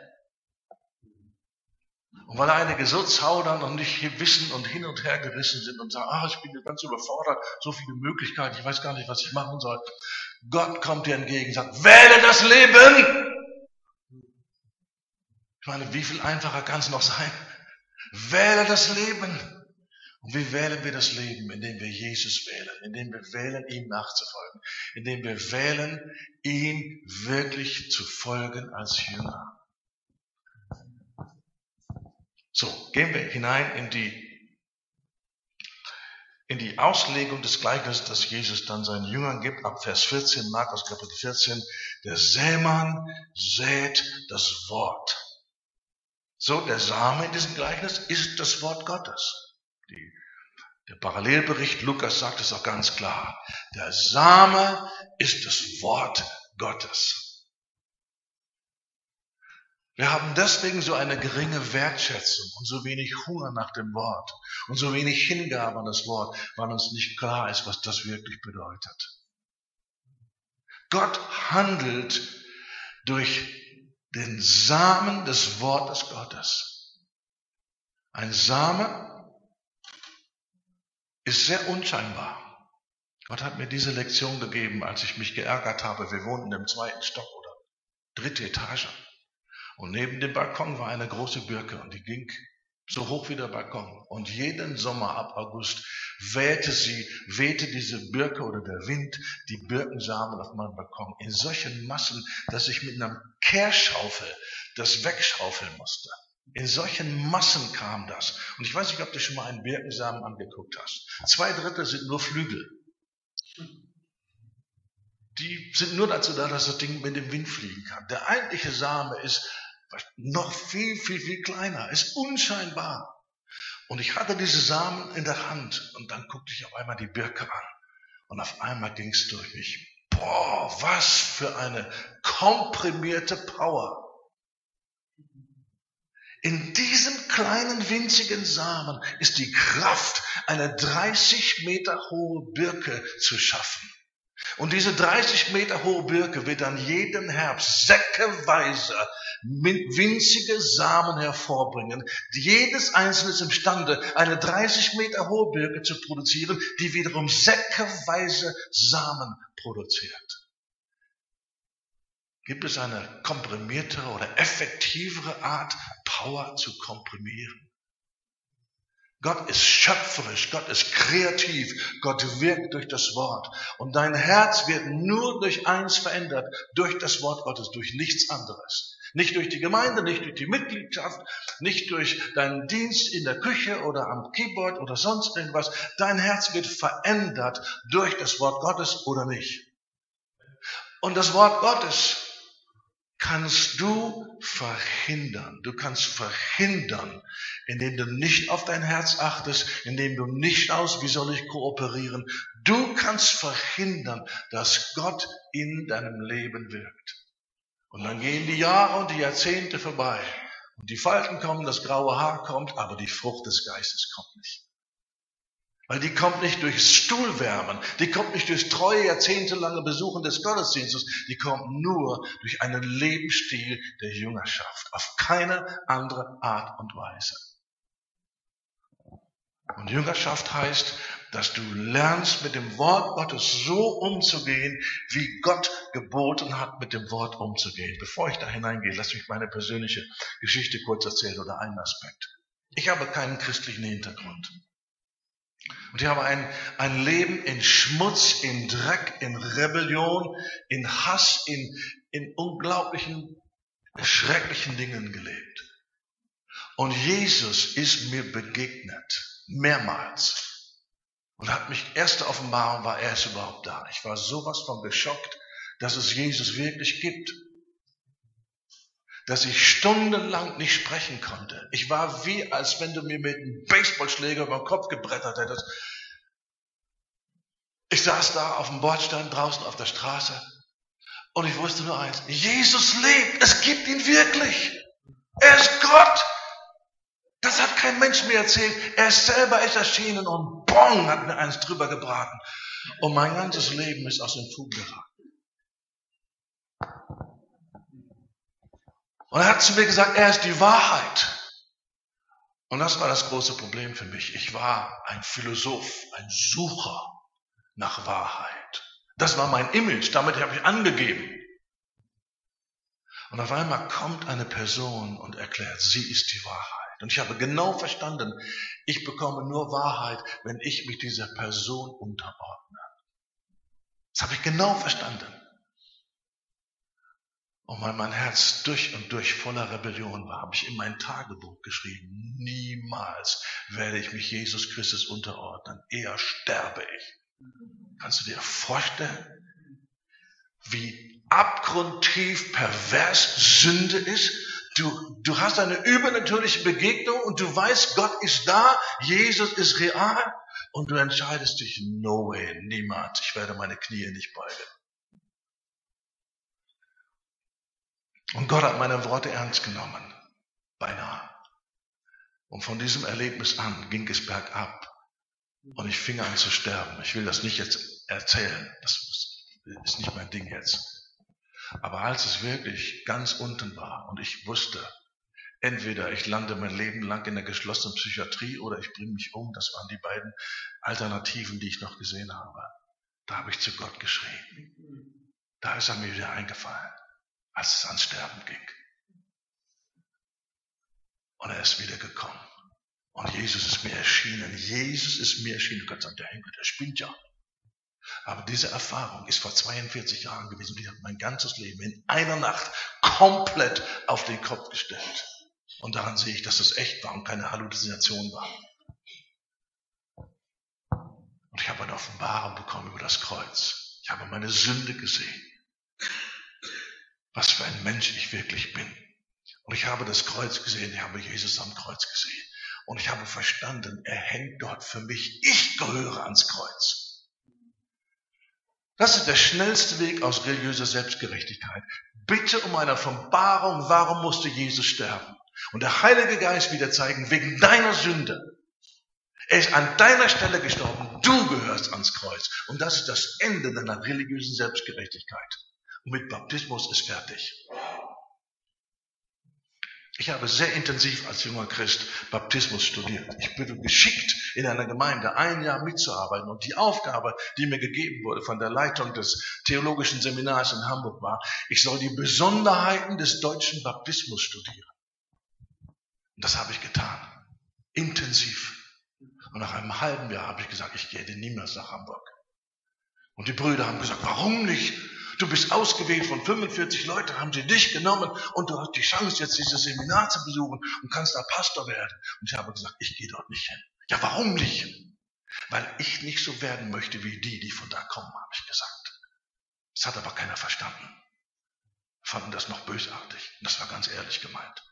Und weil einige so zaudern und nicht wissen und hin und her gerissen sind und sagen, ich bin ganz überfordert, so viele Möglichkeiten, ich weiß gar nicht, was ich machen soll. Gott kommt dir entgegen und sagt, wähle das Leben! Ich meine, wie viel einfacher kann es noch sein? Wähle das Leben! Und wie wählen wir das Leben? Indem wir Jesus wählen, indem wir wählen, ihm nachzufolgen, indem wir wählen, ihm wirklich zu folgen als Jünger. So, gehen wir hinein in die Auslegung des Gleichnisses, das Jesus dann seinen Jüngern gibt, ab Vers 14, Markus Kapitel 14. Der Sämann sät das Wort. So, der Same in diesem Gleichnis ist das Wort Gottes. Der Parallelbericht Lukas sagt es auch ganz klar. Der Same ist das Wort Gottes. Wir haben deswegen so eine geringe Wertschätzung und so wenig Hunger nach dem Wort und so wenig Hingabe an das Wort, weil uns nicht klar ist, was das wirklich bedeutet. Gott handelt durch den Samen des Wortes Gottes. Ein Same ist sehr unscheinbar. Gott hat mir diese Lektion gegeben, als ich mich geärgert habe. Wir wohnten im 2. Stock oder 3. Etage. Und neben dem Balkon war eine große Birke und die ging so hoch wie der Balkon. Und jeden Sommer ab August wehte diese Birke oder der Wind die Birkensamen auf meinem Balkon in solchen Massen, dass ich mit einer Kehrschaufel das wegschaufeln musste. In solchen Massen kam das. Und ich weiß nicht, ob du schon mal einen Birkensamen angeguckt hast. 2/3 sind nur Flügel. Die sind nur dazu da, dass das Ding mit dem Wind fliegen kann. Der eigentliche Same ist noch viel, viel, viel kleiner, ist unscheinbar. Und ich hatte diese Samen in der Hand und dann guckte ich auf einmal die Birke an. Und auf einmal ging es durch mich. Boah, was für eine komprimierte Power. In diesem kleinen, winzigen Samen ist die Kraft, eine 30 Meter hohe Birke zu schaffen. Und diese 30 Meter hohe Birke wird dann jeden Herbst säckeweise winzige Samen hervorbringen. Jedes einzelne ist imstande, eine 30 Meter hohe Birke zu produzieren, die wiederum säckeweise Samen produziert. Gibt es eine komprimiertere oder effektivere Art, Power zu komprimieren? Gott ist schöpferisch, Gott ist kreativ, Gott wirkt durch das Wort. Und dein Herz wird nur durch eins verändert, durch das Wort Gottes, durch nichts anderes. Nicht durch die Gemeinde, nicht durch die Mitgliedschaft, nicht durch deinen Dienst in der Küche oder am Keyboard oder sonst irgendwas. Dein Herz wird verändert durch das Wort Gottes oder nicht. Und das Wort Gottes kannst du verhindern. Du kannst verhindern, indem du nicht auf dein Herz achtest, indem du nicht schaust, wie soll ich kooperieren. Du kannst verhindern, dass Gott in deinem Leben wirkt. Und dann gehen die Jahre und die Jahrzehnte vorbei. Und die Falten kommen, das graue Haar kommt, aber die Frucht des Geistes kommt nicht. Weil die kommt nicht durchs Stuhlwärmen, die kommt nicht durchs treue, jahrzehntelange Besuchen des Gottesdienstes, die kommt nur durch einen Lebensstil der Jüngerschaft. Auf keine andere Art und Weise. Und Jüngerschaft heißt, dass du lernst, mit dem Wort Gottes so umzugehen, wie Gott geboten hat, mit dem Wort umzugehen. Bevor ich da hineingehe, lass mich meine persönliche Geschichte kurz erzählen oder einen Aspekt. Ich habe keinen christlichen Hintergrund. Und ich habe ein Leben in Schmutz, in Dreck, in Rebellion, in Hass, in unglaublichen, schrecklichen Dingen gelebt. Und Jesus ist mir begegnet, mehrmals. Und hat mich, erste Offenbarung war, er ist überhaupt da. Ich war sowas von geschockt, dass es Jesus wirklich gibt. Dass ich stundenlang nicht sprechen konnte. Ich war wie, als wenn du mir mit einem Baseballschläger über den Kopf gebrettert hättest. Ich saß da auf dem Bordstein draußen auf der Straße und ich wusste nur eins: Jesus lebt, es gibt ihn wirklich. Er ist Gott. Das hat kein Mensch mir erzählt. Er ist selber erschienen und bong, hat mir eins drüber gebraten. Und mein ganzes Leben ist aus den Fugen geraten. Und er hat zu mir gesagt, er ist die Wahrheit. Und das war das große Problem für mich. Ich war ein Philosoph, ein Sucher nach Wahrheit. Das war mein Image, damit habe ich angegeben. Und auf einmal kommt eine Person und erklärt, sie ist die Wahrheit. Und ich habe genau verstanden, ich bekomme nur Wahrheit, wenn ich mich dieser Person unterordne. Das habe ich genau verstanden. Und weil mein Herz durch und durch voller Rebellion war, habe ich in mein Tagebuch geschrieben, niemals werde ich mich Jesus Christus unterordnen, eher sterbe ich. Kannst du dir vorstellen, wie abgrundtief pervers Sünde ist? Du hast eine übernatürliche Begegnung und du weißt, Gott ist da, Jesus ist real und du entscheidest dich, no way, niemals, ich werde meine Knie nicht beugen. Und Gott hat meine Worte ernst genommen, beinahe. Und von diesem Erlebnis an ging es bergab. Und ich fing an zu sterben. Ich will das nicht jetzt erzählen, das ist nicht mein Ding jetzt. Aber als es wirklich ganz unten war und ich wusste, entweder ich lande mein Leben lang in der geschlossenen Psychiatrie oder ich bringe mich um, das waren die beiden Alternativen, die ich noch gesehen habe. Da habe ich zu Gott geschrien. Da ist er mir wieder eingefallen, als es ans Sterben ging. Und er ist wieder gekommen. Und Jesus ist mir erschienen. Jesus ist mir erschienen. Du kannst sagen, der Henkel, der spinnt ja. Aber diese Erfahrung ist vor 42 Jahren gewesen. Die hat mein ganzes Leben in einer Nacht komplett auf den Kopf gestellt. Und daran sehe ich, dass das echt war und keine Halluzination war. Und ich habe eine Offenbarung bekommen über das Kreuz. Ich habe meine Sünde gesehen. Was für ein Mensch ich wirklich bin. Und ich habe das Kreuz gesehen, ich habe Jesus am Kreuz gesehen. Und ich habe verstanden, er hängt dort für mich. Ich gehöre ans Kreuz. Das ist der schnellste Weg aus religiöser Selbstgerechtigkeit. Bitte um eine Offenbarung, warum musste Jesus sterben? Und der Heilige Geist wieder zeigen, wegen deiner Sünde. Er ist an deiner Stelle gestorben. Du gehörst ans Kreuz. Und das ist das Ende deiner religiösen Selbstgerechtigkeit. Und mit Baptismus ist fertig. Ich habe sehr intensiv als junger Christ Baptismus studiert. Ich bin geschickt, in einer Gemeinde ein Jahr mitzuarbeiten. Und die Aufgabe, die mir gegeben wurde von der Leitung des Theologischen Seminars in Hamburg war, ich soll die Besonderheiten des deutschen Baptismus studieren. Und das habe ich getan. Intensiv. Und nach einem halben Jahr habe ich gesagt, ich gehe niemals nach Hamburg. Und die Brüder haben gesagt, warum nicht? Du bist ausgewählt von 45 Leuten, haben sie dich genommen und du hast die Chance, jetzt dieses Seminar zu besuchen und kannst da Pastor werden. Und ich habe gesagt, ich gehe dort nicht hin. Ja, warum nicht? Weil ich nicht so werden möchte wie die von da kommen, habe ich gesagt. Das hat aber keiner verstanden. Fanden das noch bösartig. Und das war ganz ehrlich gemeint.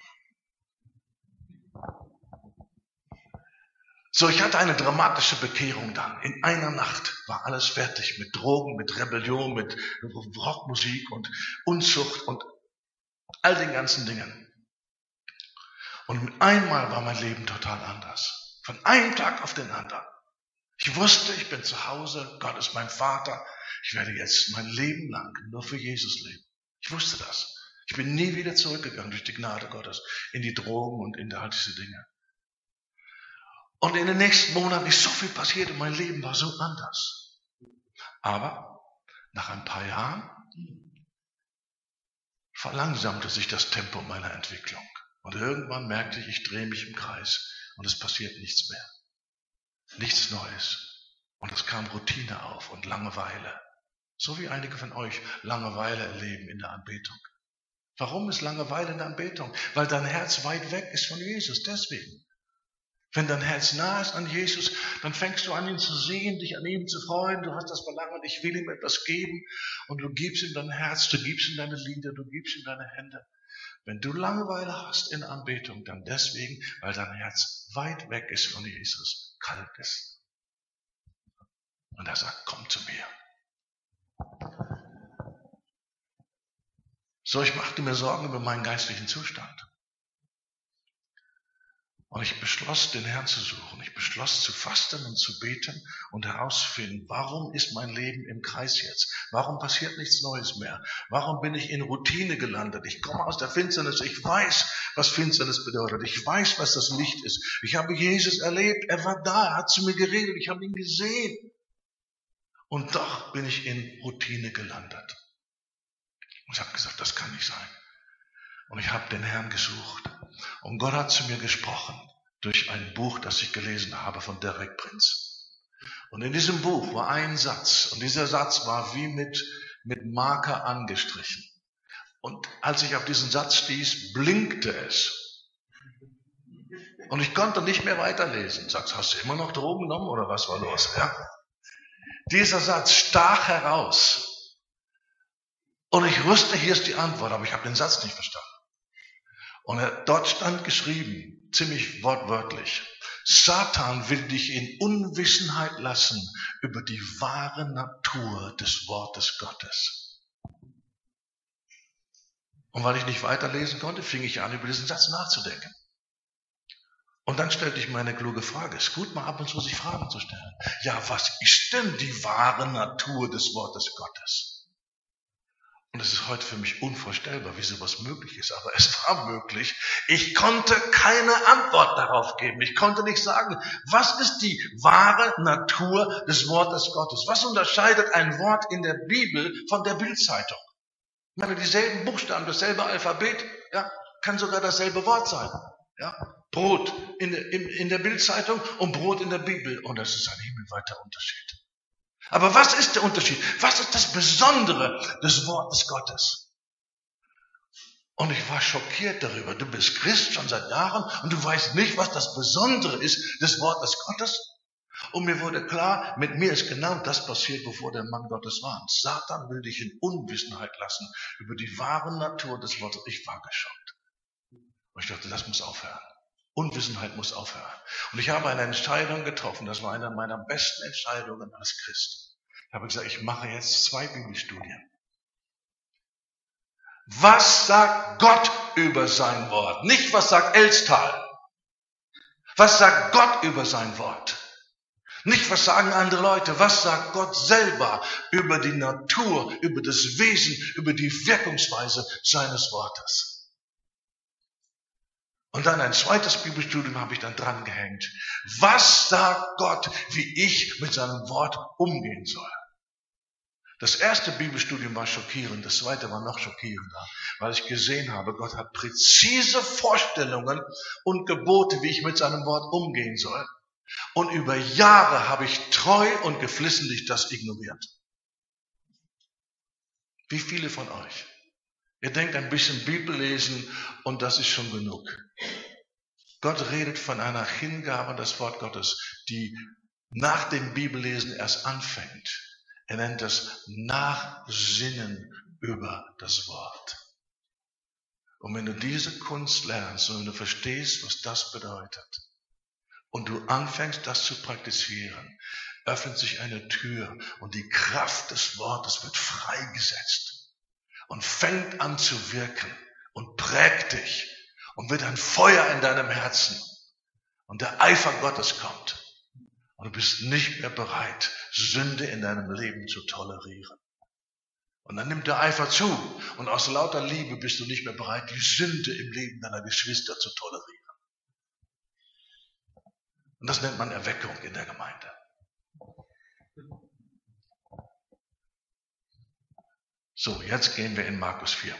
So, ich hatte eine dramatische Bekehrung dann. In einer Nacht war alles fertig mit Drogen, mit Rebellion, mit Rockmusik und Unzucht und all den ganzen Dingen. Und mit einmal war mein Leben total anders. Von einem Tag auf den anderen. Ich wusste, ich bin zu Hause, Gott ist mein Vater. Ich werde jetzt mein Leben lang nur für Jesus leben. Ich wusste das. Ich bin nie wieder zurückgegangen durch die Gnade Gottes in die Drogen und in all diese Dinge. Und in den nächsten Monaten ist so viel passiert und mein Leben war so anders. Aber nach ein paar Jahren verlangsamte sich das Tempo meiner Entwicklung. Und irgendwann merkte ich, ich drehe mich im Kreis und es passiert nichts mehr. Nichts Neues. Und es kam Routine auf und Langeweile. So wie einige von euch Langeweile erleben in der Anbetung. Warum ist Langeweile in der Anbetung? Weil dein Herz weit weg ist von Jesus, deswegen. Wenn dein Herz nah ist an Jesus, dann fängst du an, ihn zu sehen, dich an ihm zu freuen. Du hast das Verlangen, ich will ihm etwas geben. Und du gibst ihm dein Herz, du gibst ihm deine Lieder, du gibst ihm deine Hände. Wenn du Langeweile hast in Anbetung, dann deswegen, weil dein Herz weit weg ist von Jesus, kalt ist. Und er sagt, komm zu mir. So, ich machte mir Sorgen über meinen geistlichen Zustand. Und ich beschloss, den Herrn zu suchen. Ich beschloss, zu fasten und zu beten und herauszufinden, warum ist mein Leben im Kreis jetzt? Warum passiert nichts Neues mehr? Warum bin ich in Routine gelandet? Ich komme aus der Finsternis. Ich weiß, was Finsternis bedeutet. Ich weiß, was das Licht ist. Ich habe Jesus erlebt. Er war da. Er hat zu mir geredet. Ich habe ihn gesehen. Und doch bin ich in Routine gelandet. Und ich habe gesagt, das kann nicht sein. Und ich habe den Herrn gesucht. Und Gott hat zu mir gesprochen durch ein Buch, das ich gelesen habe von Derek Prince. Und in diesem Buch war ein Satz. Und dieser Satz war wie mit Marker angestrichen. Und als ich auf diesen Satz stieß, blinkte es. Und ich konnte nicht mehr weiterlesen. Sagst, hast du immer noch Drogen genommen oder was war los? Ja. Dieser Satz stach heraus. Und ich wusste, hier ist die Antwort, aber ich habe den Satz nicht verstanden. Und dort stand geschrieben, ziemlich wortwörtlich, Satan will dich in Unwissenheit lassen über die wahre Natur des Wortes Gottes. Und weil ich nicht weiterlesen konnte, fing ich an, über diesen Satz nachzudenken. Und dann stellte ich mir eine kluge Frage. Es ist gut, mal ab und zu sich Fragen zu stellen. Ja, was ist denn die wahre Natur des Wortes Gottes? Und es ist heute für mich unvorstellbar, wie sowas möglich ist. Aber es war möglich. Ich konnte keine Antwort darauf geben. Ich konnte nicht sagen, was ist die wahre Natur des Wortes Gottes? Was unterscheidet ein Wort in der Bibel von der Bildzeitung? Ich meine, dieselben Buchstaben, dasselbe Alphabet, ja, kann sogar dasselbe Wort sein. Ja, Brot in der Bildzeitung und Brot in der Bibel. Und das ist ein himmelweiter Unterschied. Aber was ist der Unterschied? Was ist das Besondere des Wortes Gottes? Und ich war schockiert darüber. Du bist Christ schon seit Jahren und du weißt nicht, was das Besondere ist des Wortes Gottes. Und mir wurde klar, mit mir ist genau das passiert, wovor der Mann Gottes war. Satan will dich in Unwissenheit lassen über die wahre Natur des Wortes. Ich war geschockt. Und ich dachte, das muss aufhören. Unwissenheit muss aufhören. Und ich habe eine Entscheidung getroffen. Das war eine meiner besten Entscheidungen als Christ. Ich habe gesagt, ich mache jetzt 2 Bibelstudien. Was sagt Gott über sein Wort? Nicht, was sagt Elstal. Was sagt Gott über sein Wort? Nicht, was sagen andere Leute. Was sagt Gott selber über die Natur, über das Wesen, über die Wirkungsweise seines Wortes? Und dann ein zweites Bibelstudium habe ich dann dran gehängt. Was sagt Gott, wie ich mit seinem Wort umgehen soll? Das erste Bibelstudium war schockierend, das zweite war noch schockierender, weil ich gesehen habe, Gott hat präzise Vorstellungen und Gebote, wie ich mit seinem Wort umgehen soll. Und über Jahre habe ich treu und geflissentlich das ignoriert. Wie viele von euch? Ihr denkt ein bisschen Bibel lesen und das ist schon genug. Gott redet von einer Hingabe an das Wort Gottes, die nach dem Bibellesen erst anfängt. Er nennt das Nachsinnen über das Wort. Und wenn du diese Kunst lernst und wenn du verstehst, was das bedeutet, und du anfängst, das zu praktizieren, öffnet sich eine Tür und die Kraft des Wortes wird freigesetzt. Und fängt an zu wirken und prägt dich und wird ein Feuer in deinem Herzen. Und der Eifer Gottes kommt. Und du bist nicht mehr bereit, Sünde in deinem Leben zu tolerieren. Und dann nimmt der Eifer zu. Und aus lauter Liebe bist du nicht mehr bereit, die Sünde im Leben deiner Geschwister zu tolerieren. Und das nennt man Erweckung in der Gemeinde. So, jetzt gehen wir in Markus 4.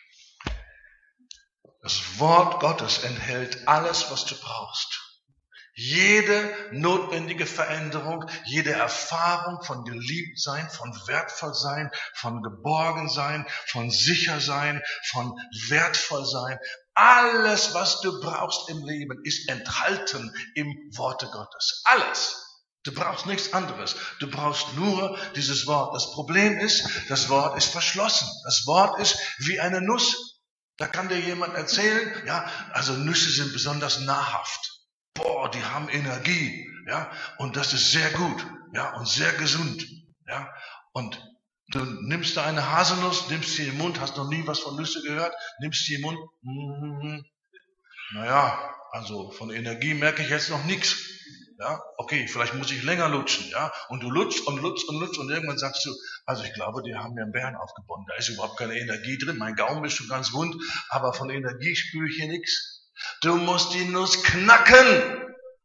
Das Wort Gottes enthält alles, was du brauchst. Jede notwendige Veränderung, jede Erfahrung von Geliebtsein, von Wertvollsein, von Geborgensein, von Sichersein, von Wertvollsein, alles, was du brauchst im Leben, ist enthalten im Worte Gottes. Alles. Du brauchst nichts anderes. Du brauchst nur dieses Wort. Das Problem ist, das Wort ist verschlossen. Das Wort ist wie eine Nuss. Da kann dir jemand erzählen, ja, also Nüsse sind besonders nahrhaft. Boah, die haben Energie, ja, und das ist sehr gut, ja, und sehr gesund, ja, und du nimmst da eine Haselnuss, nimmst sie im Mund, hast noch nie was von Nüsse gehört, nimmst sie im Mund, naja, also von Energie merke ich jetzt noch nichts, ja, okay, vielleicht muss ich länger lutschen, ja, und du lutschst und lutschst und lutschst und irgendwann sagst du, also ich glaube, die haben mir einen Bären aufgebunden, da ist überhaupt keine Energie drin, mein Gaumen ist schon ganz wund, aber von Energie spüre ich hier nichts. Du musst die Nuss knacken.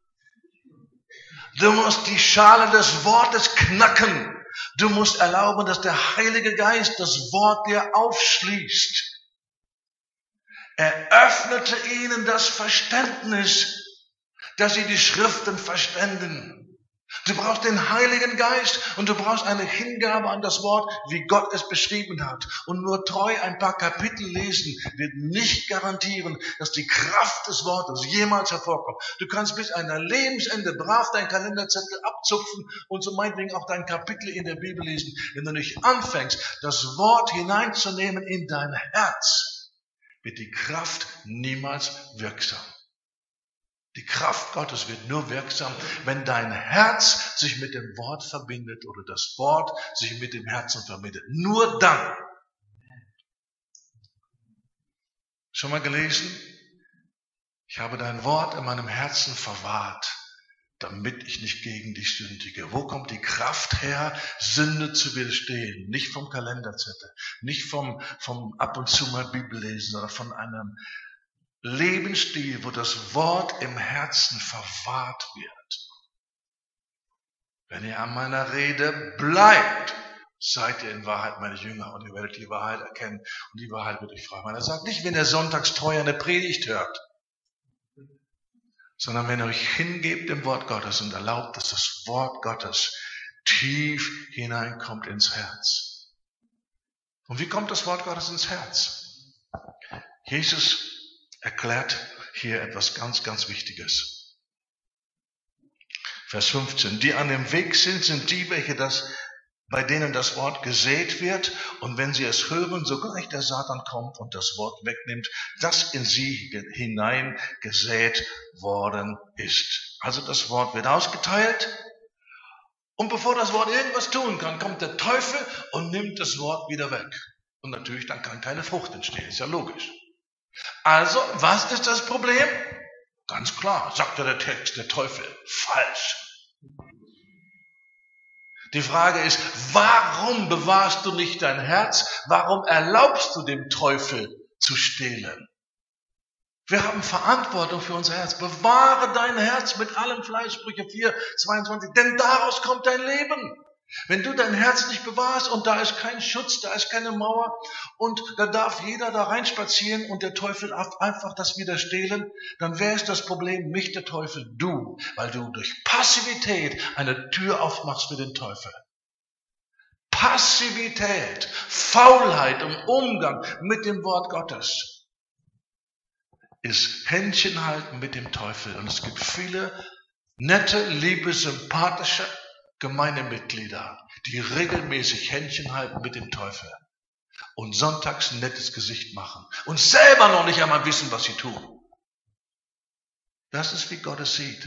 Du musst die Schale des Wortes knacken. Du musst erlauben, dass der Heilige Geist das Wort dir aufschließt. Er öffnete ihnen das Verständnis, dass sie die Schriften verständen. Du brauchst den Heiligen Geist und du brauchst eine Hingabe an das Wort, wie Gott es beschrieben hat. Und nur treu ein paar Kapitel lesen wird nicht garantieren, dass die Kraft des Wortes jemals hervorkommt. Du kannst bis an dein Lebensende brav deinen Kalenderzettel abzupfen und so meinetwegen auch dein Kapitel in der Bibel lesen. Wenn du nicht anfängst, das Wort hineinzunehmen in dein Herz, wird die Kraft niemals wirksam. Die Kraft Gottes wird nur wirksam, wenn dein Herz sich mit dem Wort verbindet oder das Wort sich mit dem Herzen verbindet. Nur dann. Schon mal gelesen? Ich habe dein Wort in meinem Herzen verwahrt, damit ich nicht gegen dich sündige. Wo kommt die Kraft her, Sünde zu widerstehen? Nicht vom Kalenderzettel, nicht vom ab und zu mal Bibel lesen, sondern von einem Lebensstil, wo das Wort im Herzen verwahrt wird. Wenn ihr an meiner Rede bleibt, seid ihr in Wahrheit meine Jünger und ihr werdet die Wahrheit erkennen und die Wahrheit wird euch frei machen. Er sagt nicht, wenn ihr sonntags treu eine Predigt hört, sondern wenn ihr euch hingebt dem Wort Gottes und erlaubt, dass das Wort Gottes tief hineinkommt ins Herz. Und wie kommt das Wort Gottes ins Herz? Jesus erklärt hier etwas ganz, ganz Wichtiges. Vers 15. Die an dem Weg sind die, bei denen das Wort gesät wird, und wenn sie es hören, sogleich der Satan kommt und das Wort wegnimmt, das in sie hinein gesät worden ist. Also das Wort wird ausgeteilt, und bevor das Wort irgendwas tun kann, kommt der Teufel und nimmt das Wort wieder weg. Und natürlich, dann kann keine Frucht entstehen, ist ja logisch. Also, was ist das Problem? Ganz klar, sagt ja der Text, der Teufel, falsch. Die Frage ist, warum bewahrst du nicht dein Herz? Warum erlaubst du dem Teufel zu stehlen? Wir haben Verantwortung für unser Herz. Bewahre dein Herz mit allem Fleisch, Sprüche 4, 22, denn daraus kommt dein Leben. Wenn du dein Herz nicht bewahrst und da ist kein Schutz, da ist keine Mauer und da darf jeder da reinspazieren und der Teufel einfach das wieder stehlen, dann wäre es das Problem nicht der Teufel, du, weil du durch Passivität eine Tür aufmachst für den Teufel. Passivität, Faulheit im Umgang mit dem Wort Gottes ist Händchen halten mit dem Teufel. Und es gibt viele nette, liebe, sympathische Gemeindemitglieder, die regelmäßig Händchen halten mit dem Teufel und sonntags ein nettes Gesicht machen und selber noch nicht einmal wissen, was sie tun. Das ist, wie Gott es sieht.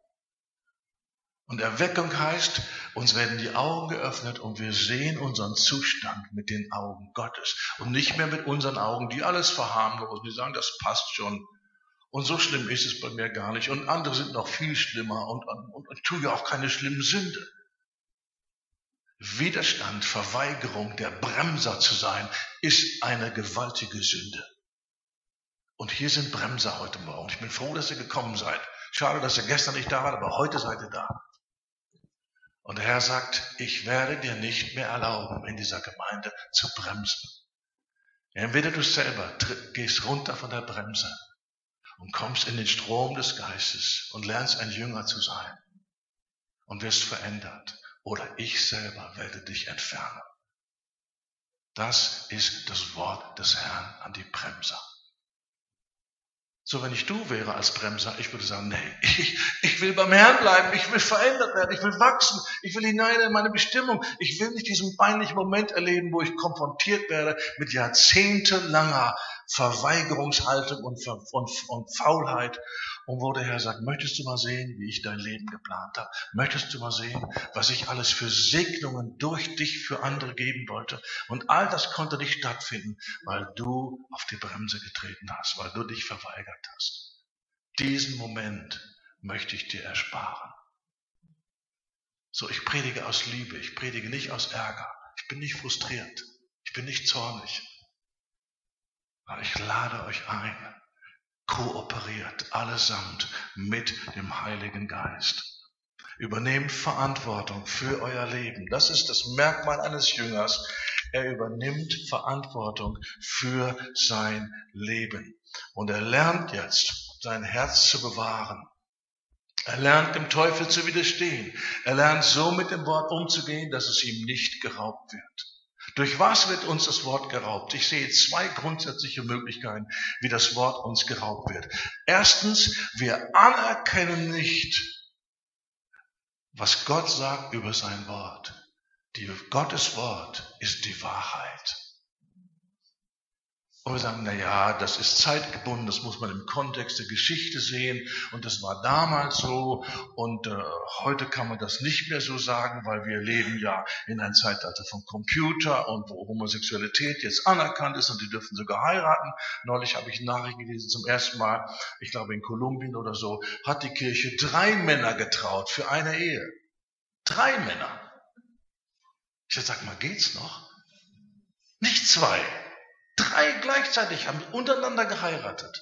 Und Erweckung heißt, uns werden die Augen geöffnet und wir sehen unseren Zustand mit den Augen Gottes und nicht mehr mit unseren Augen, die alles verharmlosen, die sagen, das passt schon. Und so schlimm ist es bei mir gar nicht. Und andere sind noch viel schlimmer und tun ja auch keine schlimmen Sünde. Widerstand, Verweigerung, der Bremser zu sein, ist eine gewaltige Sünde. Und hier sind Bremser heute Morgen. Ich bin froh, dass ihr gekommen seid. Schade, dass ihr gestern nicht da wart, aber heute seid ihr da. Und der Herr sagt, ich werde dir nicht mehr erlauben, in dieser Gemeinde zu bremsen. Entweder du selber gehst runter von der Bremse und kommst in den Strom des Geistes und lernst ein Jünger zu sein und wirst verändert. Oder ich selber werde dich entfernen. Das ist das Wort des Herrn an die Bremser. So, wenn ich du wäre als Bremser, ich würde sagen, nee, ich will beim Herrn bleiben, ich will verändert werden, ich will wachsen, ich will hinein in meine Bestimmung. Ich will nicht diesen peinlichen Moment erleben, wo ich konfrontiert werde mit jahrzehntelanger Verweigerungshaltung und Faulheit. Und wo der Herr sagt, möchtest du mal sehen, wie ich dein Leben geplant habe? Möchtest du mal sehen, was ich alles für Segnungen durch dich für andere geben wollte? Und all das konnte nicht stattfinden, weil du auf die Bremse getreten hast, weil du dich verweigert hast. Diesen Moment möchte ich dir ersparen. So, ich predige aus Liebe, ich predige nicht aus Ärger. Ich bin nicht frustriert, ich bin nicht zornig. Aber ich lade euch ein, kooperiert allesamt mit dem Heiligen Geist. Übernehmt Verantwortung für euer Leben. Das ist das Merkmal eines Jüngers. Er übernimmt Verantwortung für sein Leben. Und er lernt jetzt, sein Herz zu bewahren. Er lernt, dem Teufel zu widerstehen. Er lernt so mit dem Wort umzugehen, dass es ihm nicht geraubt wird. Durch was wird uns das Wort geraubt? Ich sehe zwei grundsätzliche Möglichkeiten, wie das Wort uns geraubt wird. Erstens, wir anerkennen nicht, was Gott sagt über sein Wort. Gottes Wort ist die Wahrheit. Und wir sagen, na ja, das ist zeitgebunden, das muss man im Kontext der Geschichte sehen und das war damals so und heute kann man das nicht mehr so sagen, weil wir leben ja in einem Zeitalter vom Computer und wo Homosexualität jetzt anerkannt ist und die dürfen sogar heiraten. Neulich habe ich Nachrichten gelesen, zum ersten Mal, ich glaube in Kolumbien oder so, hat die Kirche 3 Männer getraut für eine Ehe. 3 Männer. Ich sag mal, geht's noch? Nicht 2. 3 gleichzeitig haben untereinander geheiratet.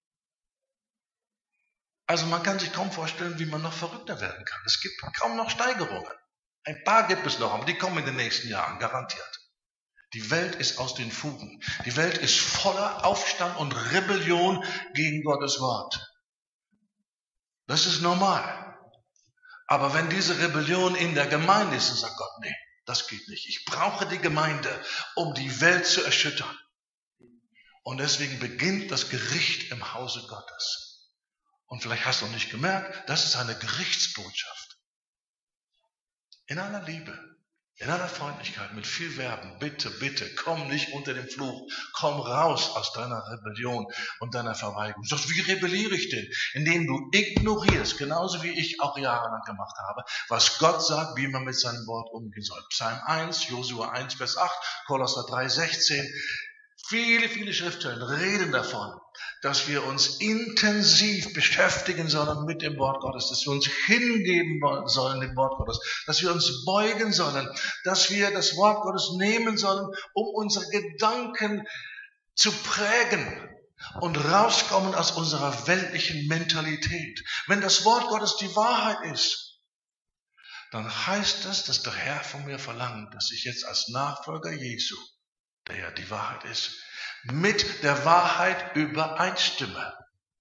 Also man kann sich kaum vorstellen, wie man noch verrückter werden kann. Es gibt kaum noch Steigerungen. Ein paar gibt es noch, aber die kommen in den nächsten Jahren, garantiert. Die Welt ist aus den Fugen. Die Welt ist voller Aufstand und Rebellion gegen Gottes Wort. Das ist normal. Aber wenn diese Rebellion in der Gemeinde ist, dann sagt Gott, nee, das geht nicht. Ich brauche die Gemeinde, um die Welt zu erschüttern. Und deswegen beginnt das Gericht im Hause Gottes. Und vielleicht hast du noch nicht gemerkt, das ist eine Gerichtsbotschaft. In aller Liebe, in aller Freundlichkeit, mit viel Werben. Bitte, bitte, komm nicht unter den Fluch. Komm raus aus deiner Rebellion und deiner Verweigerung. Du sagst, wie rebelliere ich denn? Indem du ignorierst, genauso wie ich auch jahrelang gemacht habe, was Gott sagt, wie man mit seinem Wort umgehen soll. Psalm 1, Josua 1, Vers 8, Kolosser 3, 16. Viele, viele Schriftstellen reden davon, dass wir uns intensiv beschäftigen sollen mit dem Wort Gottes, dass wir uns hingeben sollen dem Wort Gottes, dass wir uns beugen sollen, dass wir das Wort Gottes nehmen sollen, um unsere Gedanken zu prägen und rauskommen aus unserer weltlichen Mentalität. Wenn das Wort Gottes die Wahrheit ist, dann heißt das, dass der Herr von mir verlangt, dass ich jetzt als Nachfolger Jesu, der ja die Wahrheit ist, mit der Wahrheit übereinstimme.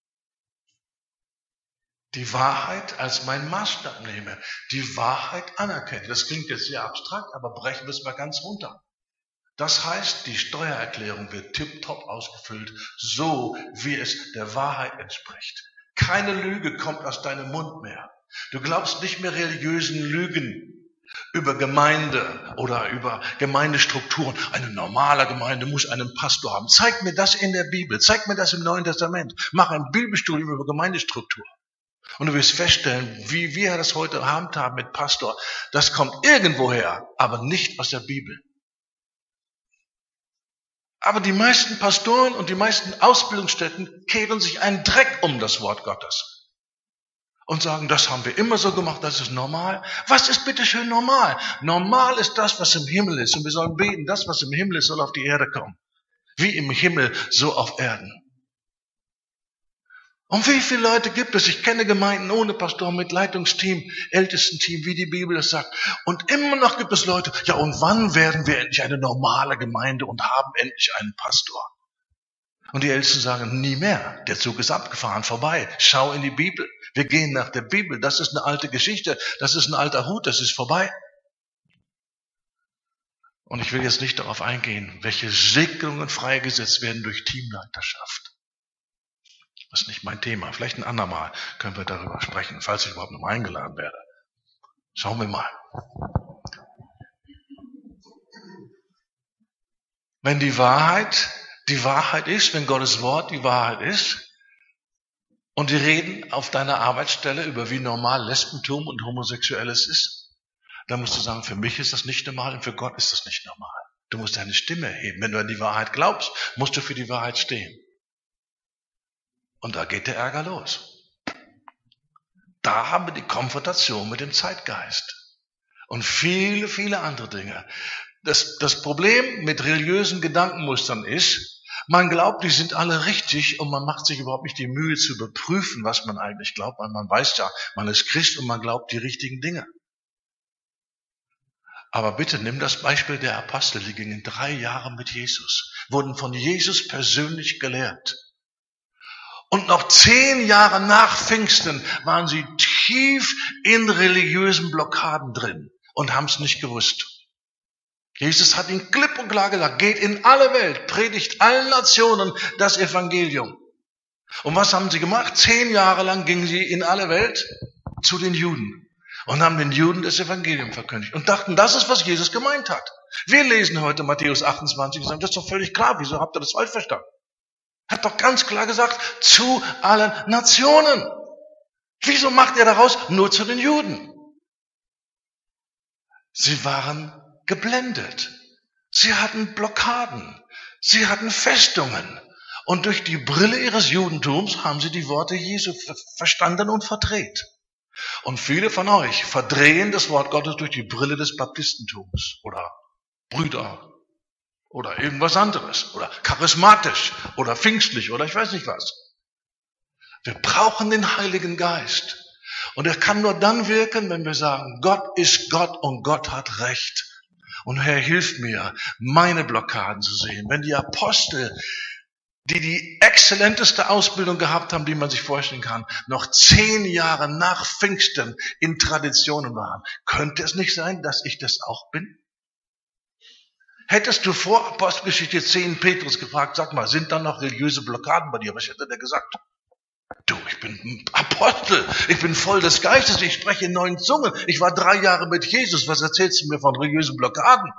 Die Wahrheit als mein Maßstab nehme, die Wahrheit anerkenne. Das klingt jetzt sehr abstrakt, aber brechen wir es mal ganz runter. Das heißt, die Steuererklärung wird tipptopp ausgefüllt, so wie es der Wahrheit entspricht. Keine Lüge kommt aus deinem Mund mehr. Du glaubst nicht mehr religiösen Lügen über Gemeinde oder über Gemeindestrukturen. Eine normale Gemeinde muss einen Pastor haben. Zeig mir das in der Bibel. Zeig mir das im Neuen Testament. Mach ein Bibelstudium über Gemeindestruktur. Und du wirst feststellen, wie wir das heute handhaben mit Pastor. Das kommt irgendwoher, aber nicht aus der Bibel. Aber die meisten Pastoren und die meisten Ausbildungsstätten kehren sich einen Dreck um das Wort Gottes. Und sagen, das haben wir immer so gemacht, das ist normal. Was ist bitte schön normal? Normal ist das, was im Himmel ist. Und wir sollen beten, das, was im Himmel ist, soll auf die Erde kommen. Wie im Himmel, so auf Erden. Und wie viele Leute gibt es? Ich kenne Gemeinden ohne Pastor, mit Leitungsteam, Ältestenteam, wie die Bibel es sagt. Und immer noch gibt es Leute, ja und wann werden wir endlich eine normale Gemeinde und haben endlich einen Pastor? Und die Ältesten sagen, nie mehr. Der Zug ist abgefahren, vorbei. Schau in die Bibel. Wir gehen nach der Bibel. Das ist eine alte Geschichte. Das ist ein alter Hut. Das ist vorbei. Und ich will jetzt nicht darauf eingehen, welche Segnungen freigesetzt werden durch Teamleiterschaft. Das ist nicht mein Thema. Vielleicht ein andermal können wir darüber sprechen, falls ich überhaupt noch mal eingeladen werde. Schauen wir mal. Wenn die Wahrheit ist, wenn Gottes Wort die Wahrheit ist, und die reden auf deiner Arbeitsstelle über wie normal Lesbentum und Homosexuelles ist, dann musst du sagen, für mich ist das nicht normal und für Gott ist das nicht normal. Du musst deine Stimme erheben. Wenn du an die Wahrheit glaubst, musst du für die Wahrheit stehen. Und da geht der Ärger los. Da haben wir die Konfrontation mit dem Zeitgeist. Und viele, viele andere Dinge. Das Problem mit religiösen Gedankenmustern ist, man glaubt, die sind alle richtig und man macht sich überhaupt nicht die Mühe zu überprüfen, was man eigentlich glaubt, weil man weiß ja, man ist Christ und man glaubt die richtigen Dinge. Aber bitte nimm das Beispiel der Apostel, die gingen 3 Jahre mit Jesus, wurden von Jesus persönlich gelehrt. Und noch 10 Jahre nach Pfingsten waren sie tief in religiösen Blockaden drin und haben es nicht gewusst. Jesus hat ihnen klipp und klar gesagt, geht in alle Welt, predigt allen Nationen das Evangelium. Und was haben sie gemacht? 10 Jahre lang gingen sie in alle Welt zu den Juden und haben den Juden das Evangelium verkündigt und dachten, das ist, was Jesus gemeint hat. Wir lesen heute Matthäus 28 und sagen, das ist doch völlig klar, wieso habt ihr das falsch verstanden? Hat doch ganz klar gesagt, zu allen Nationen. Wieso macht er daraus nur zu den Juden? Sie waren geblendet. Sie hatten Blockaden. Sie hatten Festungen. Und durch die Brille ihres Judentums haben sie die Worte Jesu verstanden und verdreht. Und viele von euch verdrehen das Wort Gottes durch die Brille des Baptistentums oder Brüder oder irgendwas anderes oder charismatisch oder pfingstlich oder ich weiß nicht was. Wir brauchen den Heiligen Geist. Und er kann nur dann wirken, wenn wir sagen, Gott ist Gott und Gott hat Recht. Und Herr, hilf mir, meine Blockaden zu sehen. Wenn die Apostel, die exzellenteste Ausbildung gehabt haben, die man sich vorstellen kann, noch 10 Jahre nach Pfingsten in Traditionen waren, könnte es nicht sein, dass ich das auch bin? Hättest du vor Apostelgeschichte 10 Petrus gefragt, sag mal, sind da noch religiöse Blockaden bei dir? Was hätte der gesagt? Du, ich bin ein Apostel, ich bin voll des Geistes, ich spreche in 9 Zungen, ich war 3 Jahre mit Jesus, was erzählst du mir von religiösen Blockaden?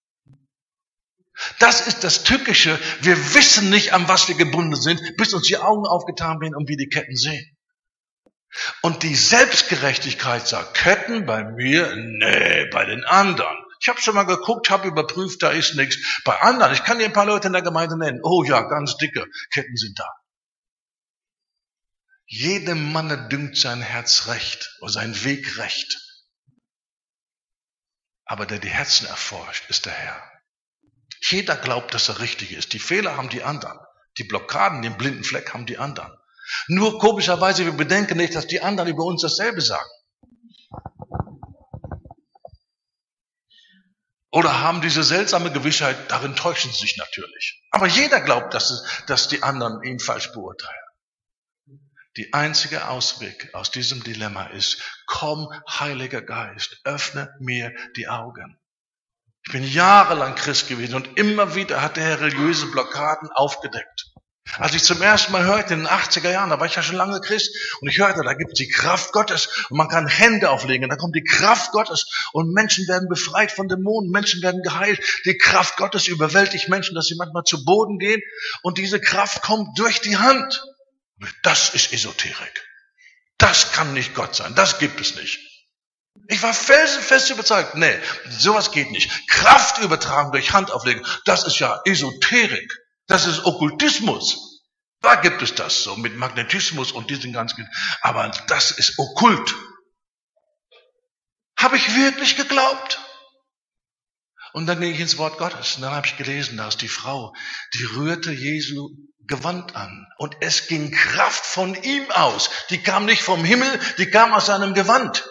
Das ist das Tückische, wir wissen nicht, an was wir gebunden sind, bis uns die Augen aufgetan werden und wir die Ketten sehen. Und die Selbstgerechtigkeit sagt, Ketten bei mir? Nee, bei den anderen. Ich habe schon mal geguckt, habe überprüft, da ist nichts. Bei anderen, ich kann dir ein paar Leute in der Gemeinde nennen. Oh ja, ganz dicke Ketten sind da. Jedem Manne dünkt sein Herz recht oder sein Weg recht. Aber der die Herzen erforscht, ist der Herr. Jeder glaubt, dass er richtig ist. Die Fehler haben die anderen. Die Blockaden, den blinden Fleck haben die anderen. Nur komischerweise, wir bedenken nicht, dass die anderen über uns dasselbe sagen. Oder haben diese seltsame Gewissheit, darin täuschen sie sich natürlich. Aber jeder glaubt, dass die anderen ihn falsch beurteilen. Die einzige Ausweg aus diesem Dilemma ist, komm, Heiliger Geist, öffne mir die Augen. Ich bin jahrelang Christ gewesen und immer wieder hat der Herr religiöse Blockaden aufgedeckt. Als ich zum ersten Mal hörte, in den 80er Jahren, da war ich ja schon lange Christ, und ich hörte, da gibt es die Kraft Gottes und man kann Hände auflegen, da kommt die Kraft Gottes und Menschen werden befreit von Dämonen, Menschen werden geheilt. Die Kraft Gottes überwältigt Menschen, dass sie manchmal zu Boden gehen und diese Kraft kommt durch die Hand. Das ist Esoterik. Das kann nicht Gott sein. Das gibt es nicht. Ich war felsenfest überzeugt. Nee, sowas geht nicht. Kraft übertragen durch Handauflegen, das ist ja Esoterik. Das ist Okkultismus. Da gibt es das so mit Magnetismus und diesen ganzen. Aber das ist okkult. Habe ich wirklich geglaubt? Und dann ging ich ins Wort Gottes. Und dann habe ich gelesen, da ist die Frau, die rührte Jesu Gewand an. Und es ging Kraft von ihm aus. Die kam nicht vom Himmel, die kam aus seinem Gewand.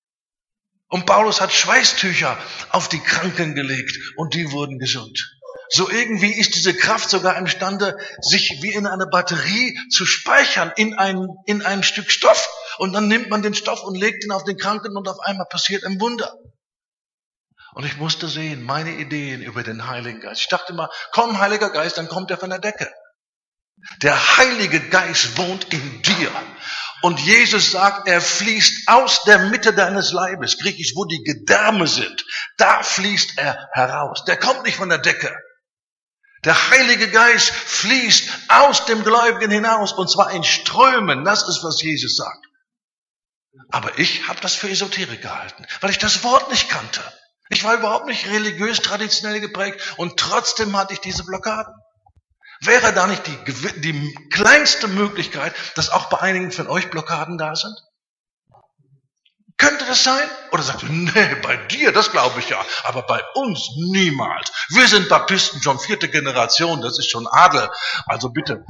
Und Paulus hat Schweißtücher auf die Kranken gelegt und die wurden gesund. So irgendwie ist diese Kraft sogar imstande, sich wie in eine Batterie zu speichern in ein Stück Stoff. Und dann nimmt man den Stoff und legt ihn auf den Kranken und auf einmal passiert ein Wunder. Und ich musste sehen, meine Ideen über den Heiligen Geist. Ich dachte immer, komm, Heiliger Geist, dann kommt er von der Decke. Der Heilige Geist wohnt in dir. Und Jesus sagt, er fließt aus der Mitte deines Leibes, griechisch, wo die Gedärme sind. Da fließt er heraus. Der kommt nicht von der Decke. Der Heilige Geist fließt aus dem Gläubigen hinaus, und zwar in Strömen. Das ist, was Jesus sagt. Aber ich habe das für Esoterik gehalten, weil ich das Wort nicht kannte. Ich war überhaupt nicht religiös, traditionell geprägt, und trotzdem hatte ich diese Blockaden. Wäre da nicht die kleinste Möglichkeit, dass auch bei einigen von euch Blockaden da sind? Könnte das sein? Oder sagt ihr, nee, bei dir, das glaube ich ja, aber bei uns niemals. Wir sind Baptisten schon 4. Generation, das ist schon Adel. Also bitte.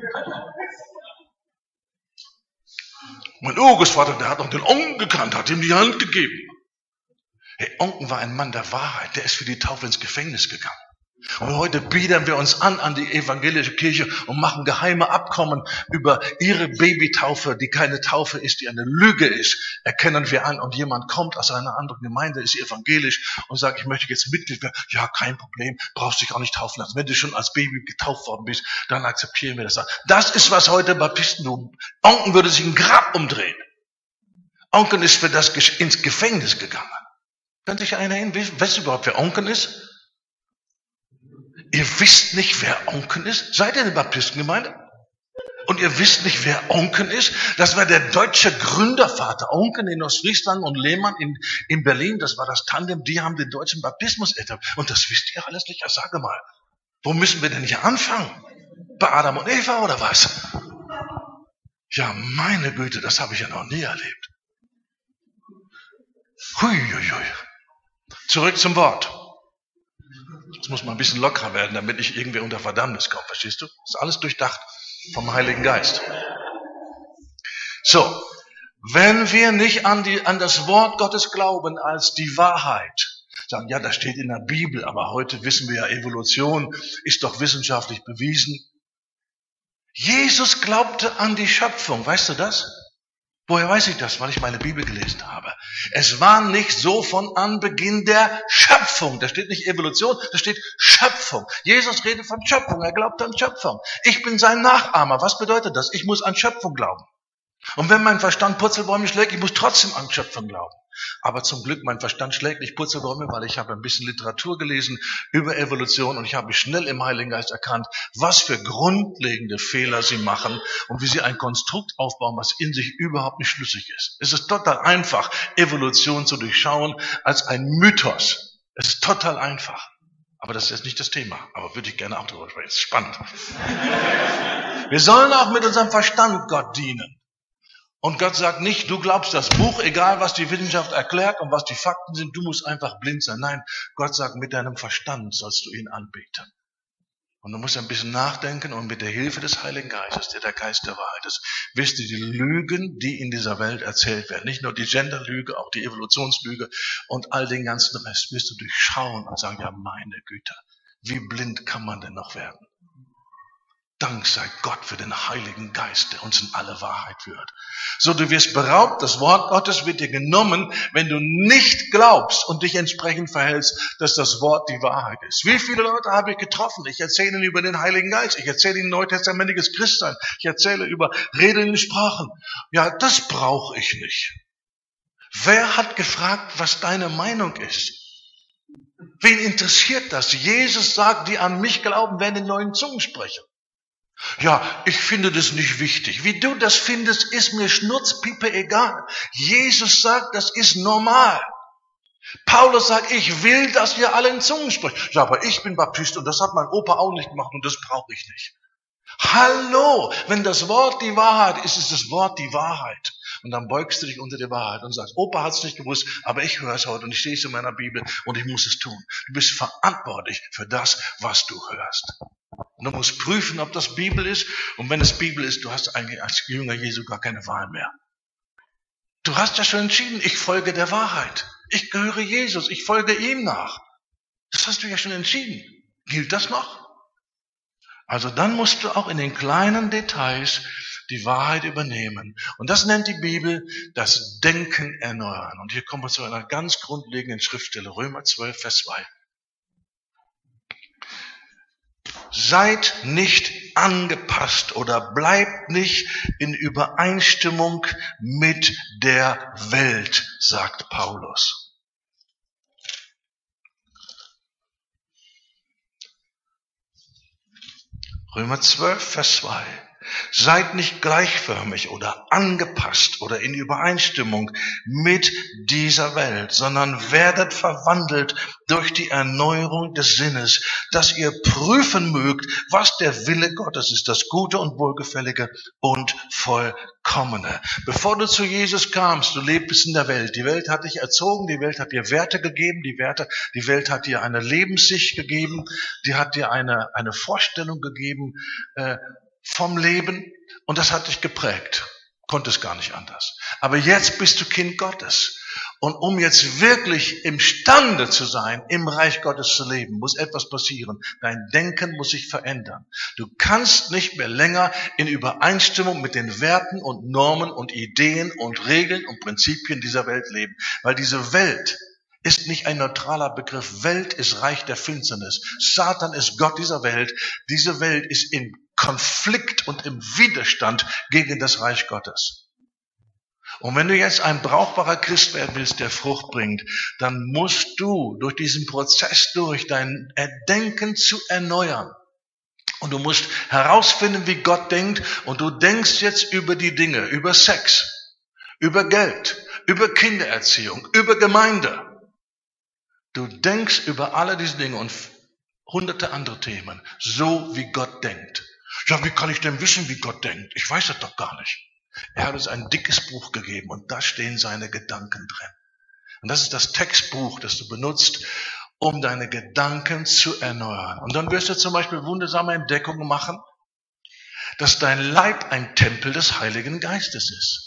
Mein Urgroßvater, der hat noch den Onkel gekannt, hat ihm die Hand gegeben. Hey, Onkel war ein Mann der Wahrheit, der ist für die Taufe ins Gefängnis gegangen. Und heute biedern wir uns an die evangelische Kirche und machen geheime Abkommen über ihre Babytaufe, die keine Taufe ist, die eine Lüge ist, erkennen wir an. Und jemand kommt aus einer anderen Gemeinde, ist evangelisch und sagt, ich möchte jetzt Mitglied werden. Ja, kein Problem, brauchst dich auch nicht taufen lassen. Wenn du schon als Baby getauft worden bist, dann akzeptieren wir das. Das ist, was heute Baptisten tun. Onkel würde sich ein Grab umdrehen. Onkel ist für das ins Gefängnis gegangen. Können Sie sich erinnern, wer überhaupt wer Onkel ist? Ihr wisst nicht, wer Onken ist? Seid ihr in der Baptistengemeinde? Und ihr wisst nicht, wer Onken ist? Das war der deutsche Gründervater. Onken in Ostfriesland und Lehmann in Berlin, das war das Tandem, die haben den deutschen Baptismus etabliert. Und das wisst ihr alles nicht? Ja, sage mal, wo müssen wir denn hier anfangen? Bei Adam und Eva oder was? Ja, meine Güte, das habe ich ja noch nie erlebt. Huiuiui. Zurück zum Wort. Jetzt muss man ein bisschen lockerer werden, damit nicht irgendwer unter Verdammnis kommt, verstehst du? Das ist alles durchdacht vom Heiligen Geist. So, wenn wir nicht an das Wort Gottes glauben als die Wahrheit, sagen, ja, das steht in der Bibel, aber heute wissen wir ja, Evolution ist doch wissenschaftlich bewiesen. Jesus glaubte an die Schöpfung, weißt du das? Woher weiß ich das? Weil ich meine Bibel gelesen habe. Es war nicht so von Anbeginn der Schöpfung. Da steht nicht Evolution, da steht Schöpfung. Jesus redet von Schöpfung, er glaubt an Schöpfung. Ich bin sein Nachahmer. Was bedeutet das? Ich muss an Schöpfung glauben. Und wenn mein Verstand Purzelbäume schlägt, ich muss trotzdem an Schöpfung glauben. Aber zum Glück, mein Verstand schlägt nicht Purzelbäume, weil ich habe ein bisschen Literatur gelesen über Evolution und ich habe schnell im Heiligen Geist erkannt, was für grundlegende Fehler sie machen und wie sie ein Konstrukt aufbauen, was in sich überhaupt nicht schlüssig ist. Es ist total einfach, Evolution zu durchschauen als ein Mythos. Es ist total einfach. Aber das ist jetzt nicht das Thema. Aber würde ich gerne auch darüber sprechen. Es ist spannend. Wir sollen auch mit unserem Verstand Gott dienen. Und Gott sagt nicht, du glaubst das Buch, egal was die Wissenschaft erklärt und was die Fakten sind, du musst einfach blind sein. Nein, Gott sagt, mit deinem Verstand sollst du ihn anbeten. Und du musst ein bisschen nachdenken und mit der Hilfe des Heiligen Geistes, der Geist der Wahrheit ist, wirst du die Lügen, die in dieser Welt erzählt werden, nicht nur die Genderlüge, auch die Evolutionslüge und all den ganzen Rest, wirst du durchschauen und sagen, ja meine Güte, wie blind kann man denn noch werden? Dank sei Gott für den Heiligen Geist, der uns in alle Wahrheit führt. So, du wirst beraubt, das Wort Gottes wird dir genommen, wenn du nicht glaubst und dich entsprechend verhältst, dass das Wort die Wahrheit ist. Wie viele Leute habe ich getroffen? Ich erzähle ihnen über den Heiligen Geist, ich erzähle ihnen neutestamentliches Christsein, ich erzähle über Reden in Sprachen. Ja, das brauche ich nicht. Wer hat gefragt, was deine Meinung ist? Wen interessiert das? Jesus sagt, die an mich glauben, werden in neuen Zungen sprechen. Ja, ich finde das nicht wichtig. Wie du das findest, ist mir schnurzpiepe egal. Jesus sagt, das ist normal. Paulus sagt, ich will, dass ihr alle in Zungen sprecht. Ja, aber ich bin Baptist und das hat mein Opa auch nicht gemacht und das brauche ich nicht. Hallo, wenn das Wort die Wahrheit ist, ist das Wort die Wahrheit. Und dann beugst du dich unter der Wahrheit und sagst, Opa hat es nicht gewusst, aber ich höre es heute und ich sehe es in meiner Bibel und ich muss es tun. Du bist verantwortlich für das, was du hörst. Und du musst prüfen, ob das Bibel ist. Und wenn es Bibel ist, du hast eigentlich als Jünger Jesu gar keine Wahl mehr. Du hast ja schon entschieden, ich folge der Wahrheit. Ich gehöre Jesus, ich folge ihm nach. Das hast du ja schon entschieden. Gilt das noch? Also dann musst du auch in den kleinen Details die Wahrheit übernehmen. Und das nennt die Bibel das Denken erneuern. Und hier kommen wir zu einer ganz grundlegenden Schriftstelle, Römer 12, Vers 2. Seid nicht angepasst oder bleibt nicht in Übereinstimmung mit der Welt, sagt Paulus. Römer 12, Vers 2. Seid nicht gleichförmig oder angepasst oder in Übereinstimmung mit dieser Welt, sondern werdet verwandelt durch die Erneuerung des Sinnes, dass ihr prüfen mögt, was der Wille Gottes ist, das Gute und Wohlgefällige und Vollkommene. Bevor du zu Jesus kamst, du lebtest in der Welt. Die Welt hat dich erzogen, die Welt hat dir Werte gegeben, die Welt hat dir eine Lebenssicht gegeben, die hat dir eine Vorstellung gegeben, vom Leben, und das hat dich geprägt. Konntest gar nicht anders. Aber jetzt bist du Kind Gottes. Und um jetzt wirklich imstande zu sein, im Reich Gottes zu leben, muss etwas passieren. Dein Denken muss sich verändern. Du kannst nicht mehr länger in Übereinstimmung mit den Werten und Normen und Ideen und Regeln und Prinzipien dieser Welt leben. Weil diese Welt ist nicht ein neutraler Begriff. Welt ist Reich der Finsternis. Satan ist Gott dieser Welt. Diese Welt ist im Konflikt und im Widerstand gegen das Reich Gottes. Und wenn du jetzt ein brauchbarer Christ werden willst, der Frucht bringt, dann musst du durch diesen Prozess dein Denken zu erneuern. Und du musst herausfinden, wie Gott denkt, und du denkst jetzt über die Dinge, über Sex, über Geld, über Kindererziehung, über Gemeinde. Du denkst über alle diese Dinge und hunderte andere Themen, so wie Gott denkt. Ja, wie kann ich denn wissen, wie Gott denkt? Ich weiß das doch gar nicht. Er hat uns ein dickes Buch gegeben und da stehen seine Gedanken drin. Und das ist das Textbuch, das du benutzt, um deine Gedanken zu erneuern. Und dann wirst du zum Beispiel wundersame Entdeckungen machen, dass dein Leib ein Tempel des Heiligen Geistes ist.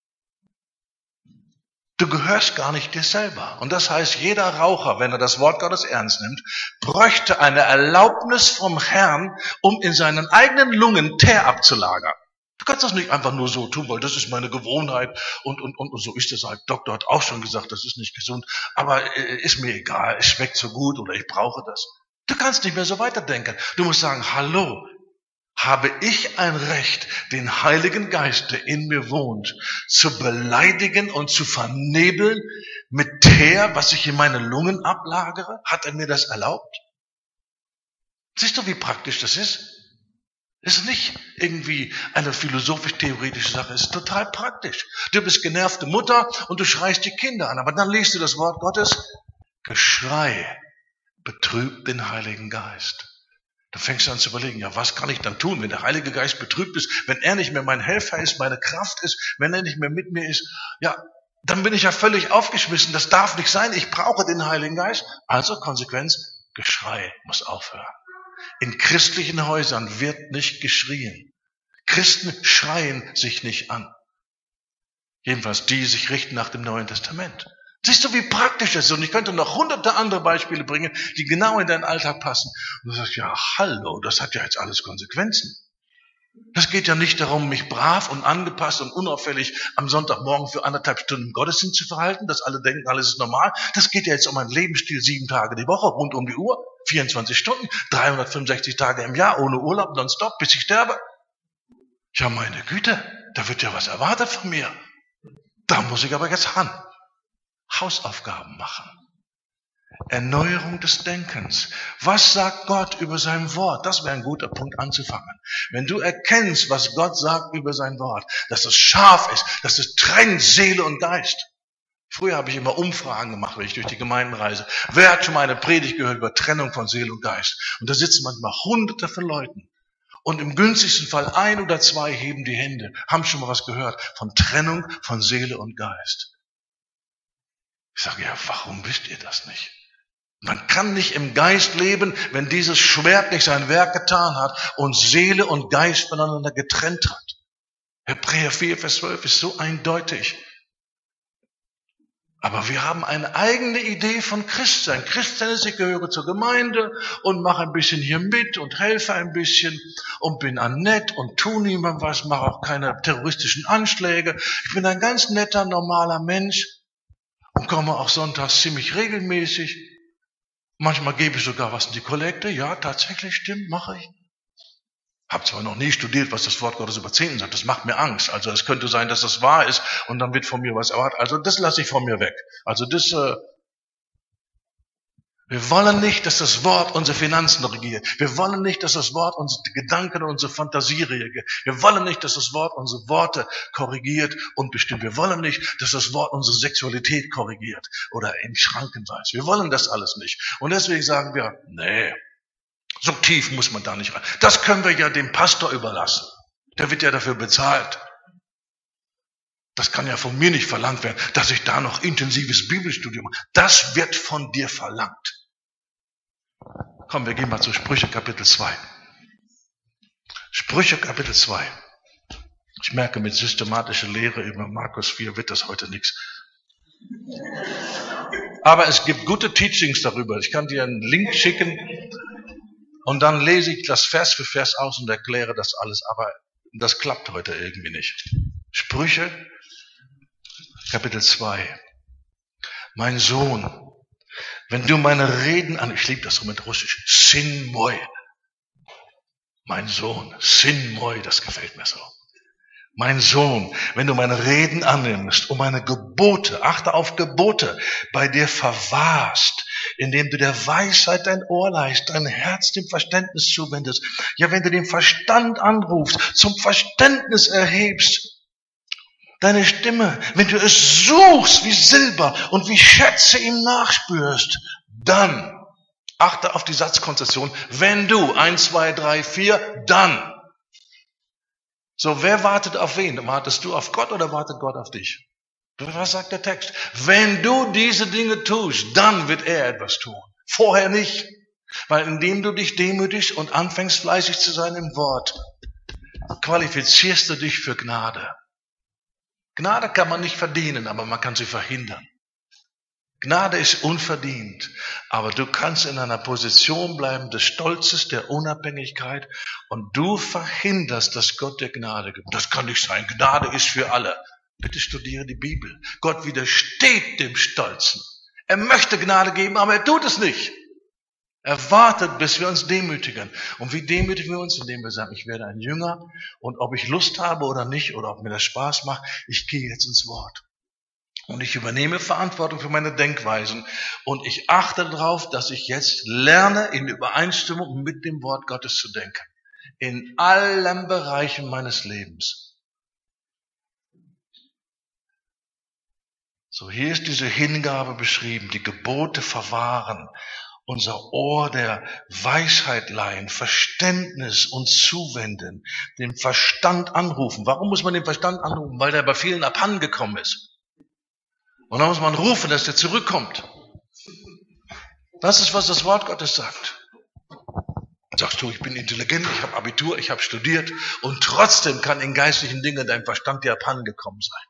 Du gehörst gar nicht dir selber. Und das heißt, jeder Raucher, wenn er das Wort Gottes ernst nimmt, bräuchte eine Erlaubnis vom Herrn, um in seinen eigenen Lungen Teer abzulagern. Du kannst das nicht einfach nur so tun, weil das ist meine Gewohnheit und so ist es halt. Doktor hat auch schon gesagt, das ist nicht gesund, aber ist mir egal, es schmeckt so gut oder ich brauche das. Du kannst nicht mehr so weiterdenken. Du musst sagen, hallo, habe ich ein Recht, den Heiligen Geist, der in mir wohnt, zu beleidigen und zu vernebeln mit Teer, was ich in meine Lungen ablagere? Hat er mir das erlaubt? Siehst du, wie praktisch das ist? Ist nicht irgendwie eine philosophisch-theoretische Sache, es ist total praktisch. Du bist genervte Mutter und du schreist die Kinder an, aber dann liest du das Wort Gottes, Geschrei betrübt den Heiligen Geist. Da fängst du an zu überlegen, ja, was kann ich dann tun, wenn der Heilige Geist betrübt ist, wenn er nicht mehr mein Helfer ist, meine Kraft ist, wenn er nicht mehr mit mir ist, ja, dann bin ich ja völlig aufgeschmissen, das darf nicht sein, ich brauche den Heiligen Geist. Also Konsequenz, Geschrei muss aufhören. In christlichen Häusern wird nicht geschrien. Christen schreien sich nicht an. Jedenfalls die sich richten nach dem Neuen Testament. Siehst du, wie praktisch das ist? Und ich könnte noch hunderte andere Beispiele bringen, die genau in deinen Alltag passen. Und du sagst, ja, hallo, das hat ja jetzt alles Konsequenzen. Das geht ja nicht darum, mich brav und angepasst und unauffällig am Sonntagmorgen für 1,5 Stunden im Gottesdienst zu verhalten, dass alle denken, alles ist normal. Das geht ja jetzt um einen Lebensstil 7 Tage die Woche, rund um die Uhr, 24 Stunden, 365 Tage im Jahr, ohne Urlaub, nonstop, bis ich sterbe. Ja, meine Güte, da wird ja was erwartet von mir. Da muss ich aber jetzt ran. Hausaufgaben machen. Erneuerung des Denkens. Was sagt Gott über sein Wort? Das wäre ein guter Punkt anzufangen. Wenn du erkennst, was Gott sagt über sein Wort, dass es scharf ist, dass es trennt Seele und Geist. Früher habe ich immer Umfragen gemacht, wenn ich durch die Gemeinden reise. Wer hat schon mal eine Predigt gehört über Trennung von Seele und Geist? Und da sitzen manchmal hunderte von Leuten. Und im günstigsten Fall 1 oder 2 heben die Hände, haben schon mal was gehört von Trennung von Seele und Geist. Ich sage, ja, warum wisst ihr das nicht? Man kann nicht im Geist leben, wenn dieses Schwert nicht sein Werk getan hat und Seele und Geist voneinander getrennt hat. Hebräer 4, Vers 12 ist so eindeutig. Aber wir haben eine eigene Idee von Christsein. Christsein ist, ich gehöre zur Gemeinde und mache ein bisschen hier mit und helfe ein bisschen und bin nett und tue niemandem was, mache auch keine terroristischen Anschläge. Ich bin ein ganz netter, normaler Mensch und komme auch sonntags ziemlich regelmäßig. Manchmal gebe ich sogar was in die Kollekte. Ja, tatsächlich, stimmt, mache ich. Habe zwar noch nie studiert, was das Wort Gottes über Zehnten sagt, das macht mir Angst. Also es könnte sein, dass das wahr ist und dann wird von mir was erwartet. Also das lasse ich von mir weg. Also wir wollen nicht, dass das Wort unsere Finanzen regiert. Wir wollen nicht, dass das Wort unsere Gedanken und unsere Fantasie regiert. Wir wollen nicht, dass das Wort unsere Worte korrigiert und bestimmt. Wir wollen nicht, dass das Wort unsere Sexualität korrigiert oder in Schranken weist. Wir wollen das alles nicht. Und deswegen sagen wir, nee. So tief muss man da nicht rein. Das können wir ja dem Pastor überlassen. Der wird ja dafür bezahlt. Das kann ja von mir nicht verlangt werden, dass ich da noch intensives Bibelstudium mache. Das wird von dir verlangt. Komm, wir gehen mal zu Sprüche Kapitel 2. Sprüche Kapitel 2. Ich merke, mit systematischer Lehre über Markus 4 wird das heute nichts. Aber es gibt gute Teachings darüber. Ich kann dir einen Link schicken. Und dann lese ich das Vers für Vers aus und erkläre das alles, aber das klappt heute irgendwie nicht. Sprüche, Kapitel 2. Mein Sohn, wenn du meine Reden an, ich liebe das so mit Russisch, Sin moi. Mein Sohn, Sin moi, das gefällt mir so. Mein Sohn, wenn du meine Reden annimmst und meine Gebote, achte auf Gebote, bei dir verwahrst, indem du der Weisheit dein Ohr leihst, dein Herz dem Verständnis zuwendest. Ja, wenn du den Verstand anrufst, zum Verständnis erhebst, deine Stimme, wenn du es suchst wie Silber und wie Schätze ihm nachspürst, dann, achte auf die Satzkonzession, wenn du, 1, 2, 3, 4, dann. So, wer wartet auf wen? Wartest du auf Gott oder wartet Gott auf dich? Was sagt der Text? Wenn du diese Dinge tust, dann wird er etwas tun. Vorher nicht. Weil indem du dich demütigst und anfängst fleißig zu sein im Wort, qualifizierst du dich für Gnade. Gnade kann man nicht verdienen, aber man kann sie verhindern. Gnade ist unverdient, aber du kannst in einer Position bleiben des Stolzes, der Unabhängigkeit und du verhinderst, dass Gott dir Gnade gibt. Das kann nicht sein. Gnade ist für alle. Bitte studiere die Bibel. Gott widersteht dem Stolzen. Er möchte Gnade geben, aber er tut es nicht. Er wartet, bis wir uns demütigen. Und wie demütigen wir uns? Indem wir sagen, ich werde ein Jünger und ob ich Lust habe oder nicht oder ob mir das Spaß macht, ich gehe jetzt ins Wort. Und ich übernehme Verantwortung für meine Denkweisen und ich achte darauf, dass ich jetzt lerne, in Übereinstimmung mit dem Wort Gottes zu denken. In allen Bereichen meines Lebens. So, hier ist diese Hingabe beschrieben, die Gebote verwahren, unser Ohr der Weisheit leihen, Verständnis uns zuwenden, den Verstand anrufen. Warum muss man den Verstand anrufen? Weil der bei vielen abhandengekommen ist. Und dann muss man rufen, dass der zurückkommt. Das ist, was das Wort Gottes sagt. Sagst du, ich bin intelligent, ich habe Abitur, ich habe studiert und trotzdem kann in geistlichen Dingen dein Verstand dir abhandengekommen sein.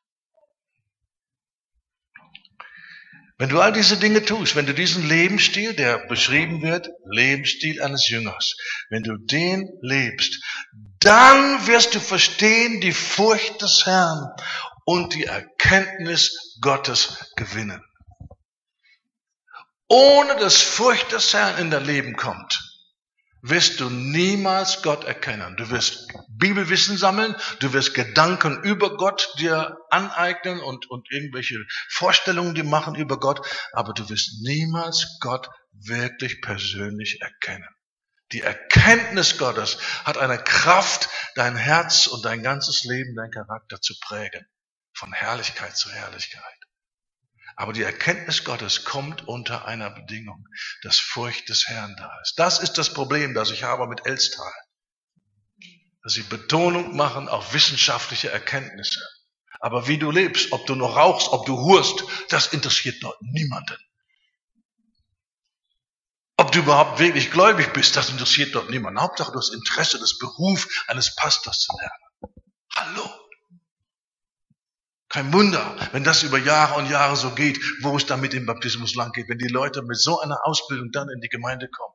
Wenn du all diese Dinge tust, wenn du diesen Lebensstil, der beschrieben wird, Lebensstil eines Jüngers, wenn du den lebst, dann wirst du verstehen die Furcht des Herrn und die Erkenntnis Gottes gewinnen. Ohne dass Furcht des Herrn in dein Leben kommt, wirst du niemals Gott erkennen. Du wirst Bibelwissen sammeln, du wirst Gedanken über Gott dir aneignen und irgendwelche Vorstellungen dir machen über Gott, aber du wirst niemals Gott wirklich persönlich erkennen. Die Erkenntnis Gottes hat eine Kraft, dein Herz und dein ganzes Leben, dein Charakter zu prägen. Von Herrlichkeit zu Herrlichkeit. Aber die Erkenntnis Gottes kommt unter einer Bedingung, dass Furcht des Herrn da ist. Das ist das Problem, das ich habe mit Elstal. Dass sie Betonung machen auf wissenschaftliche Erkenntnisse. Aber wie du lebst, ob du noch rauchst, ob du hurst, das interessiert dort niemanden. Ob du überhaupt wirklich gläubig bist, das interessiert dort niemanden. Hauptsache du hast Interesse, das Beruf eines Pastors zu lernen. Hallo. Kein Wunder, wenn das über Jahre und Jahre so geht, wo es dann mit dem Baptismus lang geht, wenn die Leute mit so einer Ausbildung dann in die Gemeinde kommen.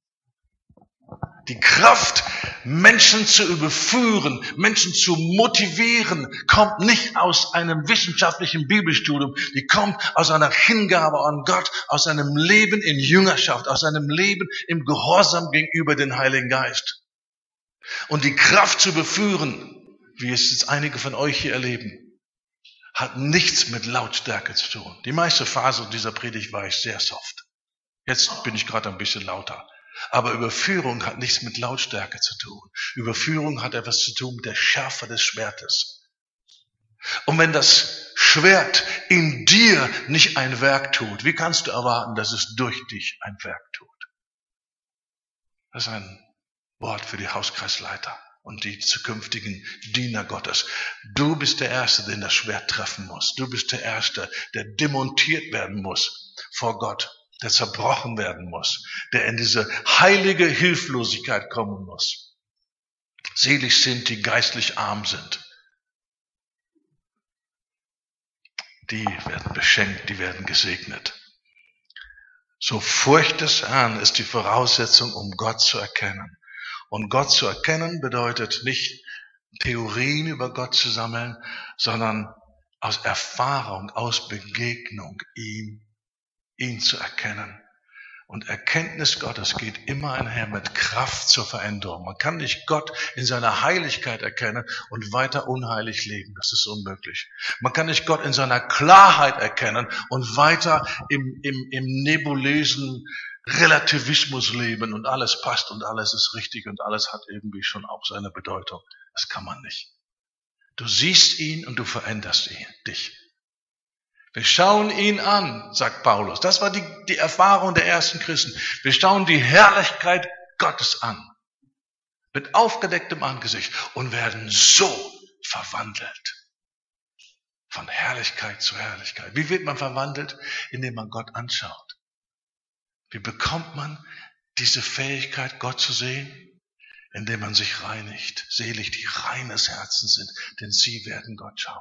Die Kraft, Menschen zu überführen, Menschen zu motivieren, kommt nicht aus einem wissenschaftlichen Bibelstudium. Die kommt aus einer Hingabe an Gott, aus einem Leben in Jüngerschaft, aus einem Leben im Gehorsam gegenüber dem Heiligen Geist. Und die Kraft zu überführen, wie es jetzt einige von euch hier erleben, hat nichts mit Lautstärke zu tun. Die meiste Phase dieser Predigt war ich sehr soft. Jetzt bin ich gerade ein bisschen lauter. Aber Überführung hat nichts mit Lautstärke zu tun. Überführung hat etwas zu tun mit der Schärfe des Schwertes. Und wenn das Schwert in dir nicht ein Werk tut, wie kannst du erwarten, dass es durch dich ein Werk tut? Das ist ein Wort für die Hauskreisleiter und die zukünftigen Diener Gottes. Du bist der Erste, den das Schwert treffen muss. Du bist der Erste, der demontiert werden muss vor Gott, der zerbrochen werden muss, der in diese heilige Hilflosigkeit kommen muss. Selig sind, die geistlich arm sind. Die werden beschenkt, die werden gesegnet. So Furcht des Herrn ist die Voraussetzung, um Gott zu erkennen. Und Gott zu erkennen bedeutet nicht Theorien über Gott zu sammeln, sondern aus Erfahrung, aus Begegnung ihn zu erkennen. Und Erkenntnis Gottes geht immer einher mit Kraft zur Veränderung. Man kann nicht Gott in seiner Heiligkeit erkennen und weiter unheilig leben. Das ist unmöglich. Man kann nicht Gott in seiner Klarheit erkennen und weiter im nebulösen Relativismus leben und alles passt und alles ist richtig und alles hat irgendwie schon auch seine Bedeutung. Das kann man nicht. Du siehst ihn und du veränderst dich. Wir schauen ihn an, sagt Paulus. Das war die Erfahrung der ersten Christen. Wir schauen die Herrlichkeit Gottes an. Mit aufgedecktem Angesicht und werden so verwandelt. Von Herrlichkeit zu Herrlichkeit. Wie wird man verwandelt? Indem man Gott anschaut. Wie bekommt man diese Fähigkeit, Gott zu sehen? Indem man sich reinigt. Selig, die reines Herzen sind, denn sie werden Gott schauen.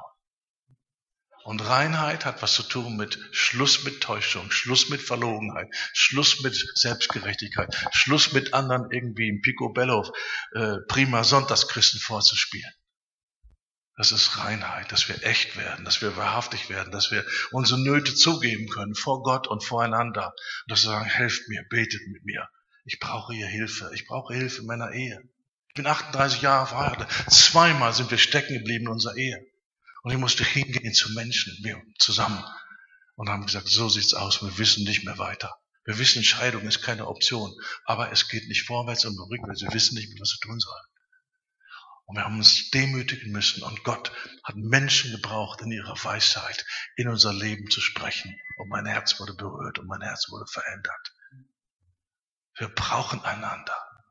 Und Reinheit hat was zu tun mit Schluss mit Täuschung, Schluss mit Verlogenheit, Schluss mit Selbstgerechtigkeit, Schluss mit anderen irgendwie im Picobello prima Sonntagschristen vorzuspielen. Das ist Reinheit, dass wir echt werden, dass wir wahrhaftig werden, dass wir unsere Nöte zugeben können vor Gott und voreinander. Und dass wir sagen, helft mir, betet mit mir. Ich brauche hier Hilfe. Ich brauche Hilfe in meiner Ehe. Ich bin 38 Jahre verheiratet. Zweimal sind wir stecken geblieben in unserer Ehe. Und ich musste hingehen zu Menschen, wir zusammen. Und haben gesagt, so sieht's aus, wir wissen nicht mehr weiter. Wir wissen, Scheidung ist keine Option. Aber es geht nicht vorwärts und rückwärts. Wir wissen nicht mehr, was wir tun sollen. Und wir haben uns demütigen müssen. Und Gott hat Menschen gebraucht, in ihrer Weisheit in unser Leben zu sprechen. Und mein Herz wurde berührt und mein Herz wurde verändert. Wir brauchen einander.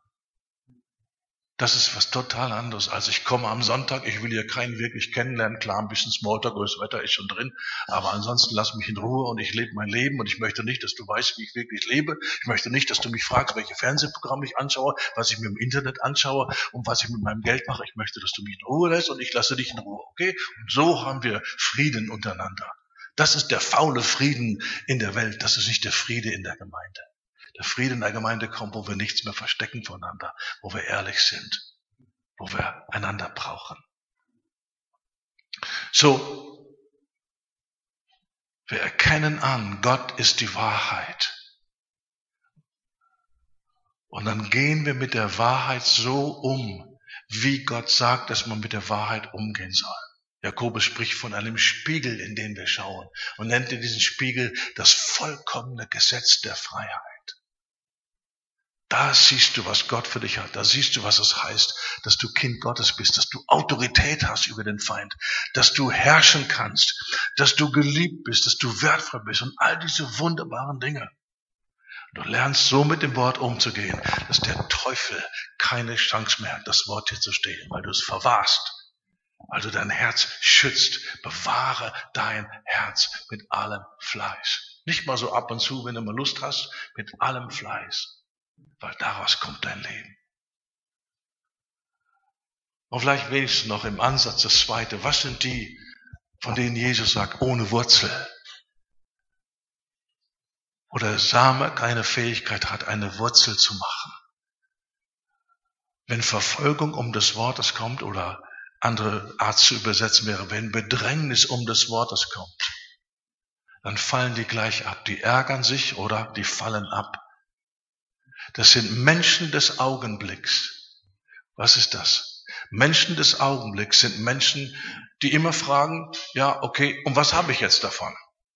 Das ist was total anderes, als ich komme am Sonntag, ich will hier keinen wirklich kennenlernen, klar, ein bisschen Smalltalk, das Wetter ist schon drin, aber ansonsten lass mich in Ruhe und ich lebe mein Leben und ich möchte nicht, dass du weißt, wie ich wirklich lebe. Ich möchte nicht, dass du mich fragst, welche Fernsehprogramme ich anschaue, was ich mir im Internet anschaue und was ich mit meinem Geld mache. Ich möchte, dass du mich in Ruhe lässt und ich lasse dich in Ruhe, okay? Und so haben wir Frieden untereinander. Das ist der faule Frieden in der Welt, das ist nicht der Friede in der Gemeinde. Der Friede in der Gemeinde kommt, wo wir nichts mehr verstecken voneinander, wo wir ehrlich sind, wo wir einander brauchen. So, wir erkennen an, Gott ist die Wahrheit. Und dann gehen wir mit der Wahrheit so um, wie Gott sagt, dass man mit der Wahrheit umgehen soll. Jakobus spricht von einem Spiegel, in den wir schauen und nennt in diesen Spiegel das vollkommene Gesetz der Freiheit. Da siehst du, was Gott für dich hat. Da siehst du, was es heißt, dass du Kind Gottes bist, dass du Autorität hast über den Feind, dass du herrschen kannst, dass du geliebt bist, dass du wertvoll bist und all diese wunderbaren Dinge. Du lernst so mit dem Wort umzugehen, dass der Teufel keine Chance mehr hat, das Wort hier zu stehlen, weil du es verwahrst, weil du dein Herz schützt. Bewahre dein Herz mit allem Fleiß. Nicht mal so ab und zu, wenn du mal Lust hast, mit allem Fleiß. Weil daraus kommt dein Leben. Und vielleicht wenigstens noch im Ansatz das Zweite. Was sind die von denen Jesus sagt, ohne Wurzel. Oder Same keine Fähigkeit hat, eine Wurzel zu machen. Wenn Verfolgung um des Wortes kommt, oder andere Art zu übersetzen wäre, wenn Bedrängnis um des Wortes kommt, dann fallen die gleich ab. Die ärgern sich oder die fallen ab. Das sind Menschen des Augenblicks. Was ist das? Menschen des Augenblicks sind Menschen, die immer fragen, ja, okay, und was habe ich jetzt davon?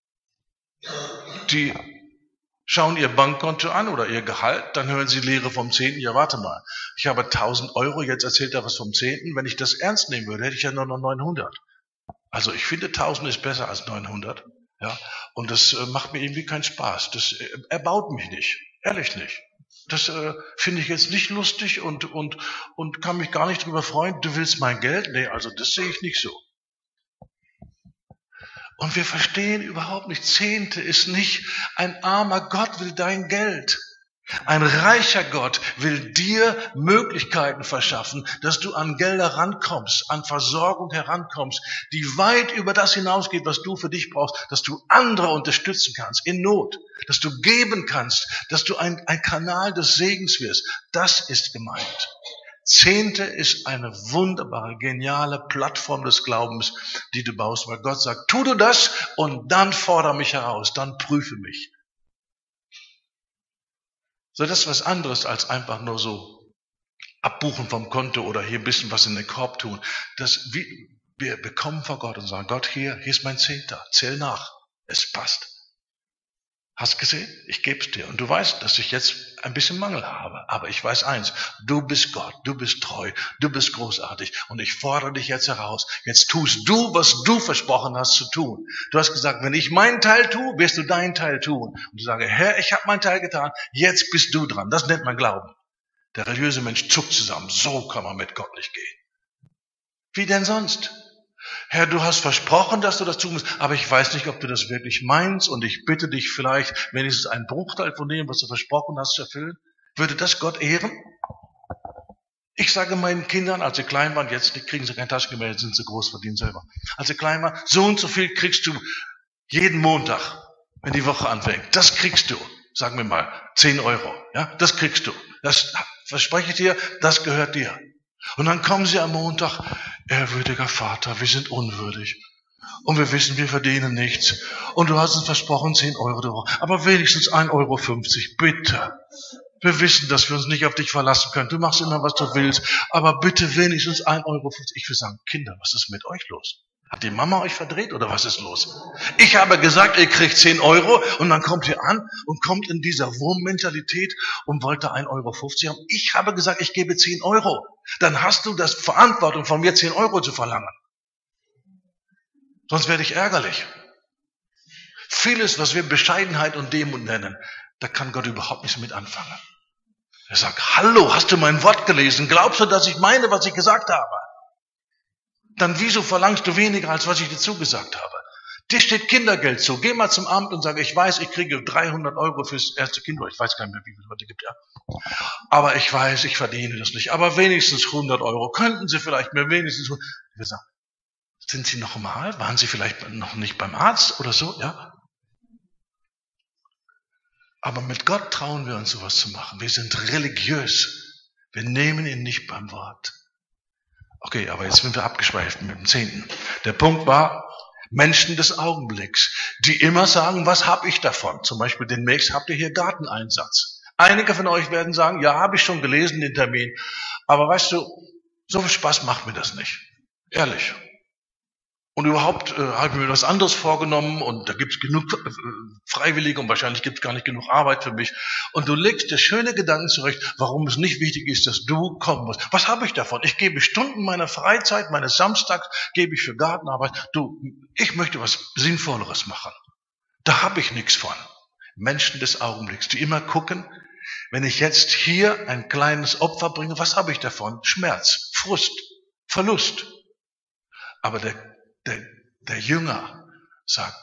Die schauen ihr Bankkonto an oder ihr Gehalt, dann hören sie Lehre vom 10. Ja, warte mal, ich habe 1.000 Euro, jetzt erzählt er was vom 10. Wenn ich das ernst nehmen würde, hätte ich ja nur noch 900. Also ich finde 1.000 ist besser als 900. Ja, und das macht mir irgendwie keinen Spaß. Das erbaut mich nicht, ehrlich nicht. Das finde ich jetzt nicht lustig und kann mich gar nicht drüber freuen. Du willst mein Geld? Nee, also das sehe ich nicht so. Und wir verstehen überhaupt nicht, Zehnte ist nicht, ein armer Gott will dein Geld. Ein reicher Gott will dir Möglichkeiten verschaffen, dass du an Gelder rankommst, an Versorgung herankommst, die weit über das hinausgeht, was du für dich brauchst, dass du andere unterstützen kannst in Not, dass du geben kannst, dass du ein Kanal des Segens wirst. Das ist gemeint. Zehnte ist eine wunderbare, geniale Plattform des Glaubens, die du baust, weil Gott sagt, tu du das und dann fordere mich heraus, dann prüfe mich. So, das ist was anderes als einfach nur so abbuchen vom Konto oder hier ein bisschen was in den Korb tun. Wir bekommen vor Gott und sagen, Gott, hier ist mein Zehnter, zähl nach, es passt. Hast gesehen? Ich gebe es dir. Und du weißt, dass ich jetzt ein bisschen Mangel habe. Aber ich weiß eins, du bist Gott, du bist treu, du bist großartig. Und ich fordere dich jetzt heraus. Jetzt tust du, was du versprochen hast zu tun. Du hast gesagt, wenn ich meinen Teil tue, wirst du deinen Teil tun. Und du sagst, Herr, ich habe meinen Teil getan, jetzt bist du dran. Das nennt man Glauben. Der religiöse Mensch zuckt zusammen. So kann man mit Gott nicht gehen. Wie denn sonst? Herr, du hast versprochen, dass du das tun musst, aber ich weiß nicht, ob du das wirklich meinst und ich bitte dich vielleicht, wenigstens einen Bruchteil von dem, was du versprochen hast, zu erfüllen. Würde das Gott ehren? Ich sage meinen Kindern, als sie klein waren, jetzt kriegen sie kein Taschengeld, jetzt sind sie groß, verdienen selber. Als sie klein waren, so und so viel kriegst du jeden Montag, wenn die Woche anfängt. Das kriegst du, sagen wir mal, 10 Euro. Ja, das kriegst du. Das verspreche ich dir, das gehört dir. Und dann kommen sie am Montag, ehrwürdiger Vater, wir sind unwürdig. Und wir wissen, wir verdienen nichts. Und du hast uns versprochen, 10 Euro, aber wenigstens 1,50 Euro, bitte. Wir wissen, dass wir uns nicht auf dich verlassen können. Du machst immer, was du willst, aber bitte wenigstens 1,50 Euro. Ich will sagen, Kinder, was ist mit euch los? Hat die Mama euch verdreht oder was ist los? Ich habe gesagt, ihr kriegt 10 Euro und dann kommt ihr an und kommt in dieser Wurmmentalität und wollte 1,50 Euro haben. Ich habe gesagt, ich gebe 10 Euro. Dann hast du das Verantwortung von mir 10 Euro zu verlangen. Sonst werde ich ärgerlich. Vieles, was wir Bescheidenheit und Demut nennen, da kann Gott überhaupt nichts mit anfangen. Er sagt, hallo, hast du mein Wort gelesen? Glaubst du, dass ich meine, was ich gesagt habe? Dann wieso verlangst du weniger, als was ich dir zugesagt habe? Dir steht Kindergeld zu. Geh mal zum Amt und sage, ich weiß, ich kriege 300 Euro fürs erste Kind. Ich weiß gar nicht mehr, wie viel es heute gibt. Ja. Aber ich weiß, ich verdiene das nicht. Aber wenigstens 100 Euro. Könnten Sie vielleicht mir wenigstens... Wir sagen, sind Sie normal? Waren Sie vielleicht noch nicht beim Arzt oder so? Ja. Aber mit Gott trauen wir uns, sowas zu machen. Wir sind religiös. Wir nehmen ihn nicht beim Wort. Okay, aber jetzt sind wir abgeschweift mit dem 10. Der Punkt war, Menschen des Augenblicks, die immer sagen, was habe ich davon? Zum Beispiel demnächst habt ihr hier Garteneinsatz. Einige von euch werden sagen, ja, habe ich schon gelesen, den Termin. Aber weißt du, so viel Spaß macht mir das nicht. Ehrlich. Und überhaupt habe ich mir was anderes vorgenommen und da gibt es genug Freiwillige und wahrscheinlich gibt es gar nicht genug Arbeit für mich. Und du legst dir schöne Gedanken zurecht, warum es nicht wichtig ist, dass du kommen musst. Was habe ich davon? Ich gebe Stunden meiner Freizeit, meines Samstags, gebe ich für Gartenarbeit. Ich möchte was Sinnvolleres machen. Da habe ich nichts von. Menschen des Augenblicks, die immer gucken, wenn ich jetzt hier ein kleines Opfer bringe, was habe ich davon? Schmerz, Frust, Verlust. Aber der Jünger sagt,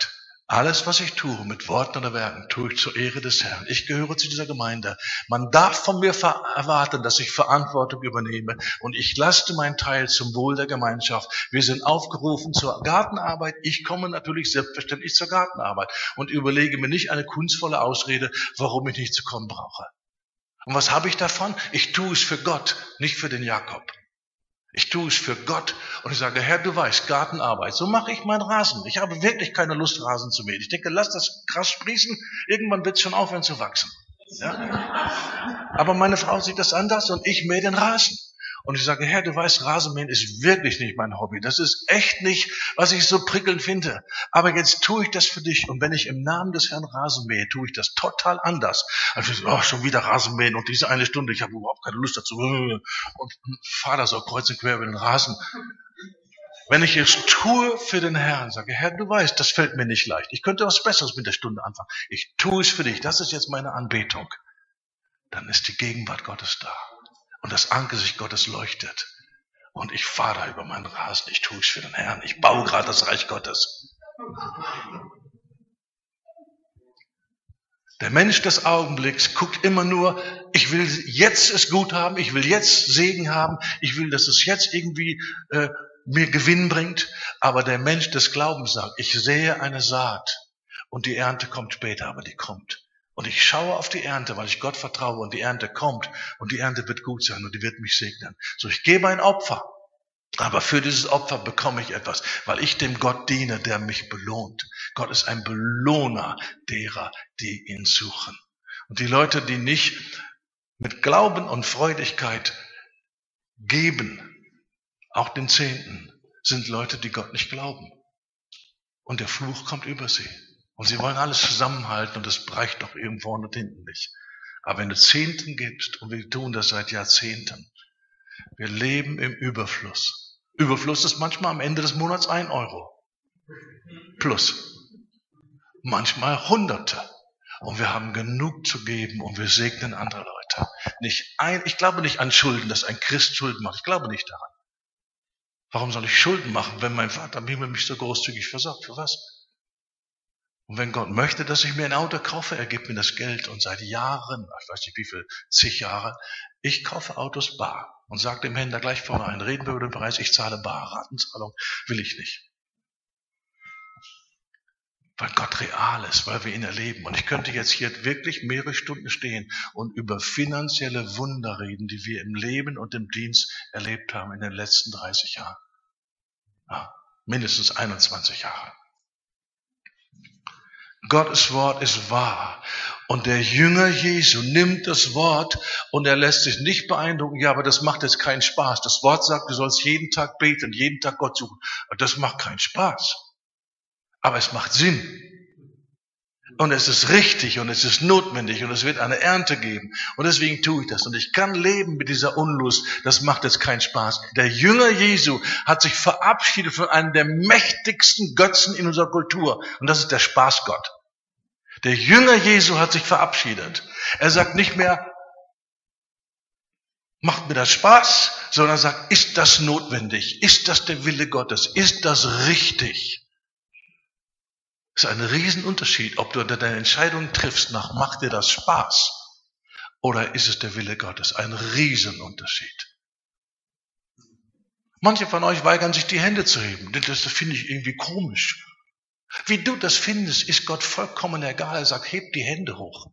Alles, was ich tue, mit Worten oder Werken, tue ich zur Ehre des Herrn. Ich gehöre zu dieser Gemeinde. Man darf von mir erwarten, dass ich Verantwortung übernehme und ich laste meinen Teil zum Wohl der Gemeinschaft. Wir sind aufgerufen zur Gartenarbeit. Ich komme natürlich selbstverständlich zur Gartenarbeit und überlege mir nicht eine kunstvolle Ausrede, warum ich nicht zu kommen brauche. Und was habe ich davon? Ich tue es für Gott, nicht für den Jakob. Ich tue es für Gott und ich sage, Herr, du weißt, Gartenarbeit, so mache ich meinen Rasen. Ich habe wirklich keine Lust, Rasen zu mähen. Ich denke, lass das Gras sprießen, irgendwann wird es schon aufhören zu wachsen. Ja? Aber meine Frau sieht das anders und ich mähe den Rasen. Und ich sage, Herr, du weißt, Rasenmähen ist wirklich nicht mein Hobby. Das ist echt nicht, was ich so prickelnd finde. Aber jetzt tue ich das für dich. Und wenn ich im Namen des Herrn Rasen mähe, tue ich das total anders. Also schon wieder Rasenmähen und diese eine Stunde, ich habe überhaupt keine Lust dazu. Und fahre da so kreuz und quer über den Rasen. Wenn ich es tue für den Herrn, sage, Herr, du weißt, das fällt mir nicht leicht. Ich könnte was Besseres mit der Stunde anfangen. Ich tue es für dich. Das ist jetzt meine Anbetung. Dann ist die Gegenwart Gottes da. Und das Angesicht Gottes leuchtet. Und ich fahre da über meinen Rasen. Ich tue es für den Herrn. Ich baue gerade das Reich Gottes. Der Mensch des Augenblicks guckt immer nur, ich will jetzt es gut haben, ich will jetzt Segen haben, ich will, dass es jetzt irgendwie mir Gewinn bringt. Aber der Mensch des Glaubens sagt, ich sehe eine Saat und die Ernte kommt später, aber die kommt. Und ich schaue auf die Ernte, weil ich Gott vertraue und die Ernte kommt und die Ernte wird gut sein und die wird mich segnen. So, ich gebe ein Opfer, aber für dieses Opfer bekomme ich etwas, weil ich dem Gott diene, der mich belohnt. Gott ist ein Belohner derer, die ihn suchen. Und die Leute, die nicht mit Glauben und Freudigkeit geben, auch den Zehnten, sind Leute, die Gott nicht glauben. Und der Fluch kommt über sie. Und sie wollen alles zusammenhalten und es reicht doch eben vorne und hinten nicht. Aber wenn du Zehnten gibst, und wir tun das seit Jahrzehnten, wir leben im Überfluss. Überfluss ist manchmal am Ende des Monats 1 Euro. Plus. Manchmal Hunderte. Und wir haben genug zu geben und wir segnen andere Leute. Ich glaube nicht an Schulden, dass ein Christ Schulden macht. Ich glaube nicht daran. Warum soll ich Schulden machen, wenn mein Vater im Himmel mich so großzügig versorgt? Für was? Und wenn Gott möchte, dass ich mir ein Auto kaufe, er gibt mir das Geld und seit Jahren, ich weiß nicht wie viel, zig Jahre, ich kaufe Autos bar und sage dem Händler gleich vornherein, reden wir über den Preis, ich zahle bar, Ratenzahlung will ich nicht. Weil Gott real ist, weil wir ihn erleben. Und ich könnte jetzt hier wirklich mehrere Stunden stehen und über finanzielle Wunder reden, die wir im Leben und im Dienst erlebt haben in den letzten 30 Jahren. Ja, mindestens 21 Jahre. Gottes Wort ist wahr. Und der Jünger Jesu nimmt das Wort und er lässt sich nicht beeindrucken, ja, aber das macht jetzt keinen Spaß. Das Wort sagt, du sollst jeden Tag beten, jeden Tag Gott suchen. Aber das macht keinen Spaß. Aber es macht Sinn. Und es ist richtig und es ist notwendig und es wird eine Ernte geben. Und deswegen tue ich das. Und ich kann leben mit dieser Unlust. Das macht jetzt keinen Spaß. Der Jünger Jesu hat sich verabschiedet von einem der mächtigsten Götzen in unserer Kultur. Und das ist der Spaßgott. Der Jünger Jesu hat sich verabschiedet. Er sagt nicht mehr, macht mir das Spaß, sondern sagt, ist das notwendig? Ist das der Wille Gottes? Ist das richtig? Das ist ein Riesenunterschied, ob du deine Entscheidung triffst nach, macht dir das Spaß? Oder ist es der Wille Gottes? Ein Riesenunterschied. Manche von euch weigern sich, die Hände zu heben. Das finde ich irgendwie komisch. Wie du das findest, ist Gott vollkommen egal. Er sagt, hebt die Hände hoch.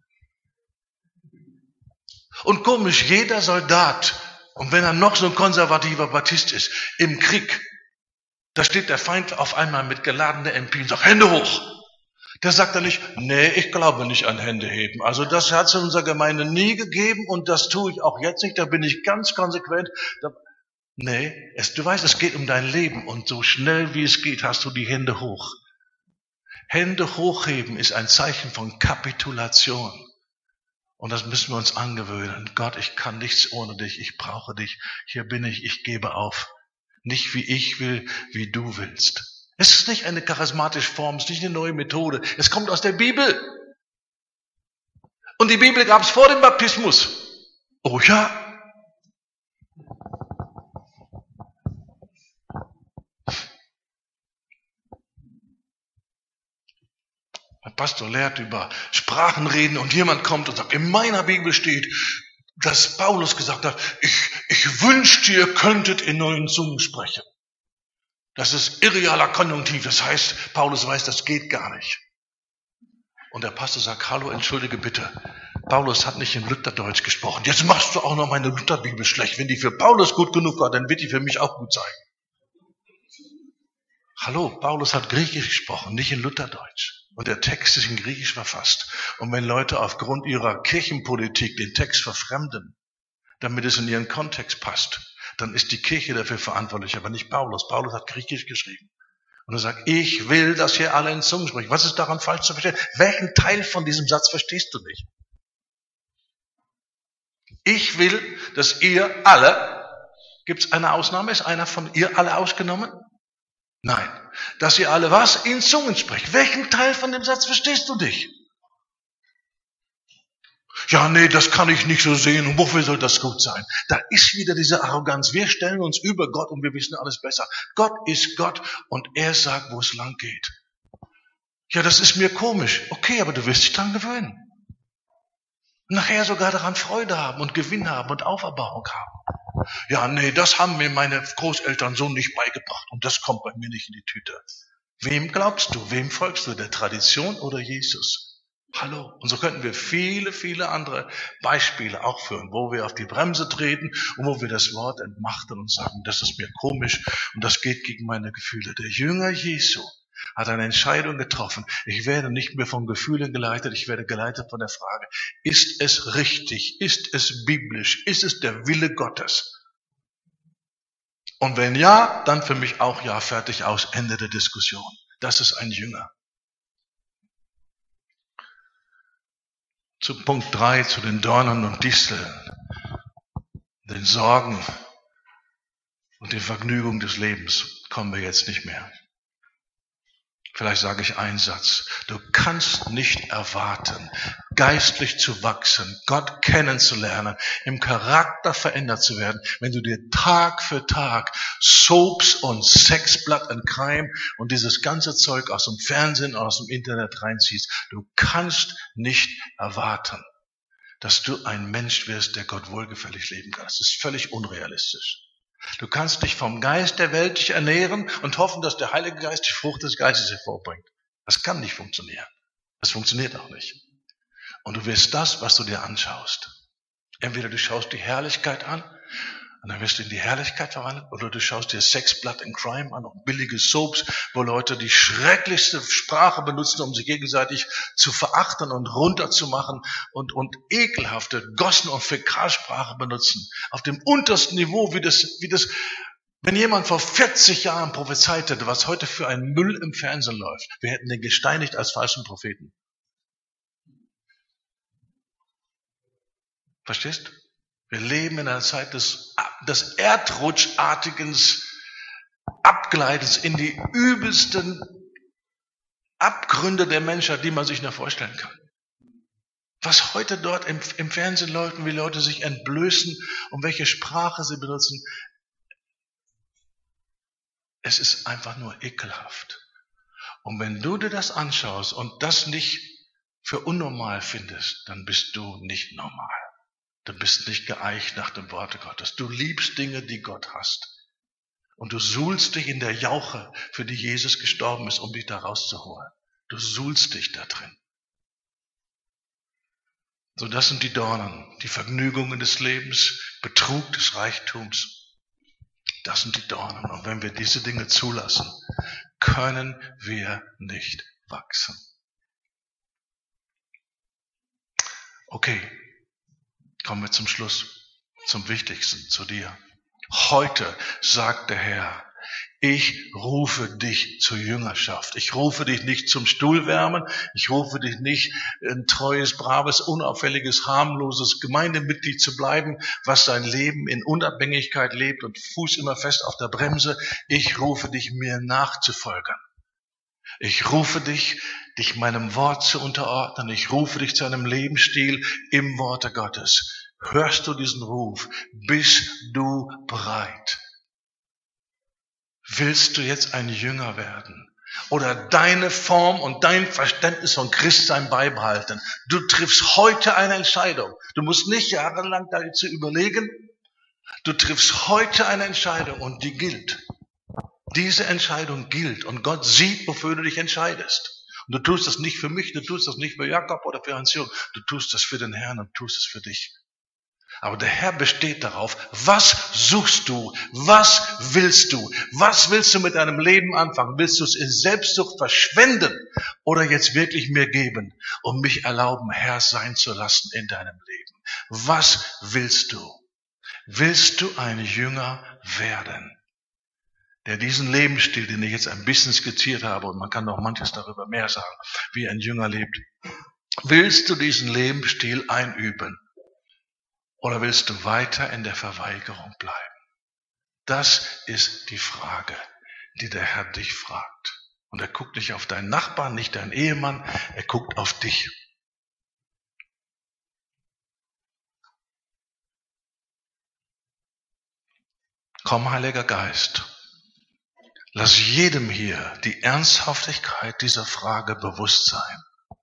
Und komisch, jeder Soldat, und wenn er noch so ein konservativer Baptist ist, im Krieg, da steht der Feind auf einmal mit geladener MP und sagt, Hände hoch. Der sagt dann nicht, nee, ich glaube nicht an Hände heben. Also das hat es in unserer Gemeinde nie gegeben und das tue ich auch jetzt nicht, da bin ich ganz konsequent. Nee, du weißt, es geht um dein Leben und so schnell wie es geht, hast du die Hände hoch. Hände hochheben ist ein Zeichen von Kapitulation. Und das müssen wir uns angewöhnen. Gott, ich kann nichts ohne dich, ich brauche dich. Hier bin ich gebe auf. Nicht wie ich will, wie du willst. Es ist nicht eine charismatische Form, es ist nicht eine neue Methode. Es kommt aus der Bibel. Und die Bibel gab es vor dem Baptismus. Oh ja. Pastor lehrt über Sprachenreden und jemand kommt und sagt, in meiner Bibel steht, dass Paulus gesagt hat, ich wünschte, ihr könntet in neuen Zungen sprechen. Das ist irrealer Konjunktiv. Das heißt, Paulus weiß, das geht gar nicht. Und der Pastor sagt, hallo, entschuldige bitte. Paulus hat nicht in Lutherdeutsch gesprochen. Jetzt machst du auch noch meine Lutherbibel schlecht. Wenn die für Paulus gut genug war, dann wird die für mich auch gut sein. Hallo, Paulus hat Griechisch gesprochen, nicht in Lutherdeutsch. Und der Text ist in Griechisch verfasst. Und wenn Leute aufgrund ihrer Kirchenpolitik den Text verfremden, damit es in ihren Kontext passt, dann ist die Kirche dafür verantwortlich, aber nicht Paulus. Paulus hat Griechisch geschrieben. Und er sagt, ich will, dass ihr alle in Zungen sprecht. Was ist daran falsch zu verstehen? Welchen Teil von diesem Satz verstehst du nicht? Ich will, dass ihr alle, gibt es eine Ausnahme? Ist einer von ihr alle ausgenommen? Nein. Dass ihr alle was? In Zungen sprecht. Welchen Teil von dem Satz verstehst du nicht? Ja, nee, das kann ich nicht so sehen. Und wofür soll das gut sein? Da ist wieder diese Arroganz. Wir stellen uns über Gott und wir wissen alles besser. Gott ist Gott und er sagt, wo es lang geht. Ja, das ist mir komisch. Okay, aber du wirst dich dran gewöhnen. Nachher sogar daran Freude haben und Gewinn haben und Auferbauung haben. Ja, nee, das haben mir meine Großeltern so nicht beigebracht und das kommt bei mir nicht in die Tüte. Wem glaubst du? Wem folgst du? Der Tradition oder Jesus? Hallo. Und so könnten wir viele, viele andere Beispiele auch führen, wo wir auf die Bremse treten und wo wir das Wort entmachten und sagen, das ist mir komisch und das geht gegen meine Gefühle. Der Jünger Jesu hat eine Entscheidung getroffen. Ich werde nicht mehr von Gefühlen geleitet, ich werde geleitet von der Frage, ist es richtig, ist es biblisch, ist es der Wille Gottes? Und wenn ja, dann für mich auch ja, fertig aus, Ende der Diskussion. Das ist ein Jünger. Zu Punkt 3, zu den Dornen und Disteln, den Sorgen und den Vergnügungen des Lebens kommen wir jetzt nicht mehr. Vielleicht sage ich einen Satz. Du kannst nicht erwarten, geistlich zu wachsen, Gott kennenzulernen, im Charakter verändert zu werden, wenn du dir Tag für Tag Soaps und Sex, Blood and Crime und dieses ganze Zeug aus dem Fernsehen, aus dem Internet reinziehst. Du kannst nicht erwarten, dass du ein Mensch wirst, der Gott wohlgefällig leben kann. Das ist völlig unrealistisch. Du kannst dich vom Geist der Welt dich ernähren und hoffen, dass der Heilige Geist die Frucht des Geistes hervorbringt. Das kann nicht funktionieren. Das funktioniert auch nicht. Und du wirst das, was du dir anschaust. Entweder du schaust die Herrlichkeit an und dann wirst du in die Herrlichkeit verwandelt, oder du schaust dir Sex, Blood and Crime an und billige Soaps, wo Leute die schrecklichste Sprache benutzen, um sich gegenseitig zu verachten und runterzumachen und ekelhafte Gossen- und Fäkalsprache benutzen. Auf dem untersten Niveau, wie das, wenn jemand vor 40 Jahren prophezeit hätte, was heute für ein Müll im Fernsehen läuft, wir hätten den gesteinigt als falschen Propheten. Verstehst? Wir leben in einer Zeit des erdrutschartigen Abgleitens in die übelsten Abgründe der Menschheit, die man sich nur vorstellen kann. Was heute dort im Fernsehen läuft, wie Leute sich entblößen und welche Sprache sie benutzen, es ist einfach nur ekelhaft. Und wenn du dir das anschaust und das nicht für unnormal findest, dann bist du nicht normal. Du bist nicht geeicht nach dem Worte Gottes. Du liebst Dinge, die Gott hasst. Und du suhlst dich in der Jauche, für die Jesus gestorben ist, um dich da rauszuholen. Du suhlst dich da drin. So, das sind die Dornen, die Vergnügungen des Lebens, Betrug des Reichtums. Das sind die Dornen. Und wenn wir diese Dinge zulassen, können wir nicht wachsen. Okay. Kommen wir zum Schluss, zum Wichtigsten, zu dir. Heute sagt der Herr, ich rufe dich zur Jüngerschaft. Ich rufe dich nicht zum Stuhlwärmen. Ich rufe dich nicht, ein treues, braves, unauffälliges, harmloses Gemeindemitglied zu bleiben, was sein Leben in Unabhängigkeit lebt und Fuß immer fest auf der Bremse. Ich rufe dich, mir nachzufolgen. Ich rufe dich meinem Wort zu unterordnen. Ich rufe dich zu einem Lebensstil im Worte Gottes. Hörst du diesen Ruf? Bist du bereit? Willst du jetzt ein Jünger werden? oder deine Form und dein Verständnis von Christsein beibehalten. Du triffst heute eine Entscheidung. Du musst nicht jahrelang dazu überlegen. Du triffst heute eine Entscheidung und die gilt. Diese Entscheidung gilt und Gott sieht, wofür du dich entscheidest. Und du tust das nicht für mich, du tust das nicht für Jakob oder für Hans-Jürgen. Du tust das für den Herrn und tust es für dich. Aber der Herr besteht darauf, was suchst du? Was willst du? Was willst du mit deinem Leben anfangen? Willst du es in Selbstsucht verschwenden oder jetzt wirklich mir geben und mich erlauben, Herr sein zu lassen in deinem Leben? Was willst du? Willst du ein Jünger werden, der diesen Lebensstil, den ich jetzt ein bisschen skizziert habe, und man kann noch manches darüber mehr sagen, wie ein Jünger lebt, willst du diesen Lebensstil einüben? Oder willst du weiter in der Verweigerung bleiben? Das ist die Frage, die der Herr dich fragt. Und er guckt nicht auf deinen Nachbarn, nicht deinen Ehemann, er guckt auf dich. Komm, Heiliger Geist, lass jedem hier die Ernsthaftigkeit dieser Frage bewusst sein.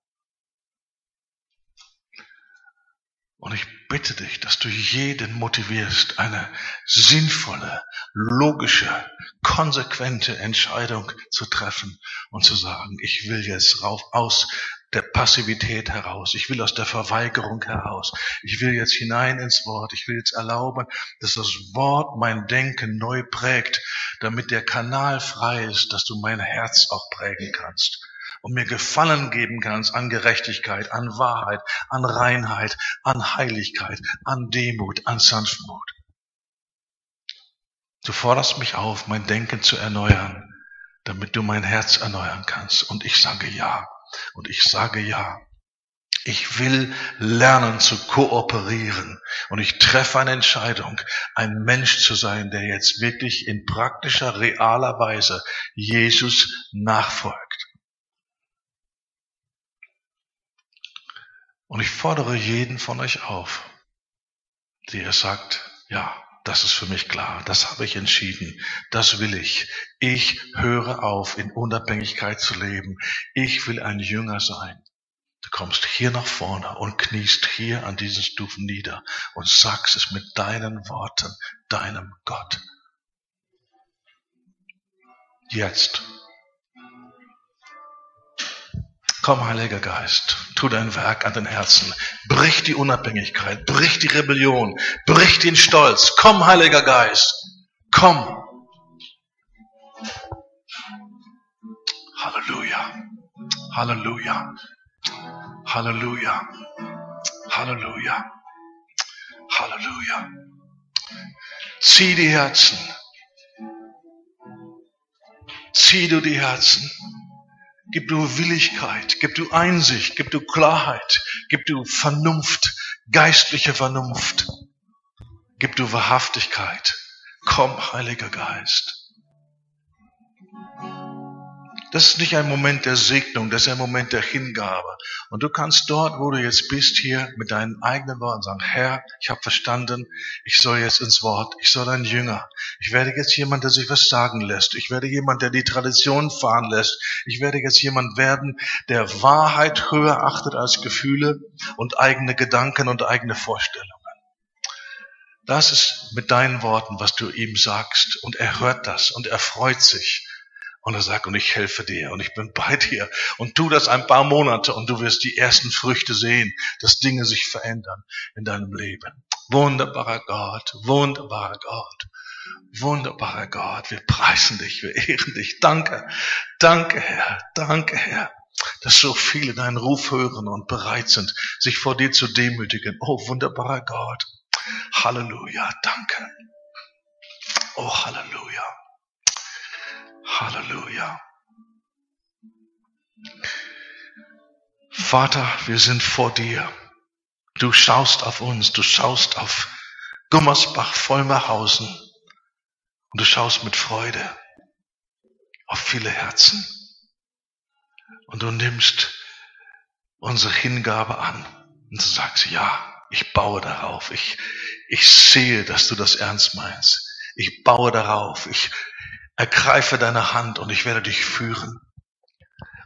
Und ich bitte dich, dass du jeden motivierst, eine sinnvolle, logische, konsequente Entscheidung zu treffen und zu sagen, ich will jetzt aus der Passivität heraus, ich will aus der Verweigerung heraus, ich will jetzt hinein ins Wort, ich will jetzt erlauben, dass das Wort mein Denken neu prägt, damit der Kanal frei ist, dass du mein Herz auch prägen kannst. Und mir Gefallen geben kannst an Gerechtigkeit, an Wahrheit, an Reinheit, an Heiligkeit, an Demut, an Sanftmut. Du forderst mich auf, mein Denken zu erneuern, damit du mein Herz erneuern kannst. Und ich sage ja. Und ich sage ja. Ich will lernen zu kooperieren. Und ich treffe eine Entscheidung, ein Mensch zu sein, der jetzt wirklich in praktischer, realer Weise Jesus nachfolgt. Und ich fordere jeden von euch auf, der sagt, ja, das ist für mich klar, das habe ich entschieden, das will ich. Ich höre auf, in Unabhängigkeit zu leben. Ich will ein Jünger sein. Du kommst hier nach vorne und kniest hier an diesen Stufen nieder und sagst es mit deinen Worten, deinem Gott. Jetzt. Komm, Heiliger Geist, tu dein Werk an den Herzen. Brich die Unabhängigkeit, brich die Rebellion, brich den Stolz. Komm, Heiliger Geist, komm. Halleluja, Halleluja, Halleluja, Halleluja, Halleluja. Zieh die Herzen. Zieh du die Herzen. Gib du Willigkeit, gib du Einsicht, gib du Klarheit, gib du Vernunft, geistliche Vernunft, gib du Wahrhaftigkeit. Komm, Heiliger Geist. Das ist nicht ein Moment der Segnung, das ist ein Moment der Hingabe. Und du kannst dort, wo du jetzt bist, hier mit deinen eigenen Worten sagen, Herr, ich habe verstanden, ich soll jetzt ins Wort, ich soll ein Jünger. Ich werde jetzt jemand, der sich was sagen lässt. Ich werde jemand, der die Tradition fahren lässt. Ich werde jetzt jemand werden, der Wahrheit höher achtet als Gefühle und eigene Gedanken und eigene Vorstellungen. Das ist mit deinen Worten, was du ihm sagst. Und er hört das und er freut sich. Und er sagt, und ich helfe dir und ich bin bei dir. Und tu das ein paar Monate und du wirst die ersten Früchte sehen, dass Dinge sich verändern in deinem Leben. Wunderbarer Gott, wunderbarer Gott, wunderbarer Gott. Wir preisen dich, wir ehren dich. Danke, danke Herr, dass so viele deinen Ruf hören und bereit sind, sich vor dir zu demütigen. Oh, wunderbarer Gott. Halleluja, danke. Oh, Halleluja. Halleluja. Vater, wir sind vor dir. Du schaust auf uns, du schaust auf Gummersbach, Vollmerhausen und du schaust mit Freude auf viele Herzen. Und du nimmst unsere Hingabe an und du sagst, ja, ich baue darauf. Ich sehe, dass du das ernst meinst. Ich baue darauf. Ich ergreife deine Hand und ich werde dich führen.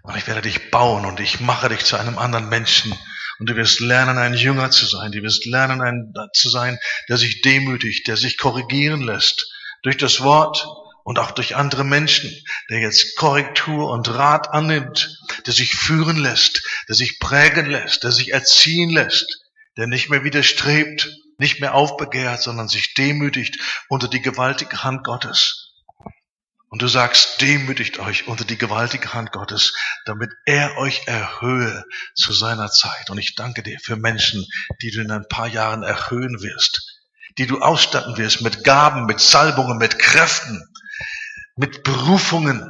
Und ich werde dich bauen und ich mache dich zu einem anderen Menschen. Und du wirst lernen, ein Jünger zu sein. Du wirst lernen, zu sein, der sich demütigt, der sich korrigieren lässt. Durch das Wort und auch durch andere Menschen, der jetzt Korrektur und Rat annimmt, der sich führen lässt, der sich prägen lässt, der sich erziehen lässt, der nicht mehr widerstrebt, nicht mehr aufbegehrt, sondern sich demütigt unter die gewaltige Hand Gottes. Und du sagst, demütigt euch unter die gewaltige Hand Gottes, damit er euch erhöhe zu seiner Zeit. Und ich danke dir für Menschen, die du in ein paar Jahren erhöhen wirst, die du ausstatten wirst mit Gaben, mit Salbungen, mit Kräften, mit Berufungen.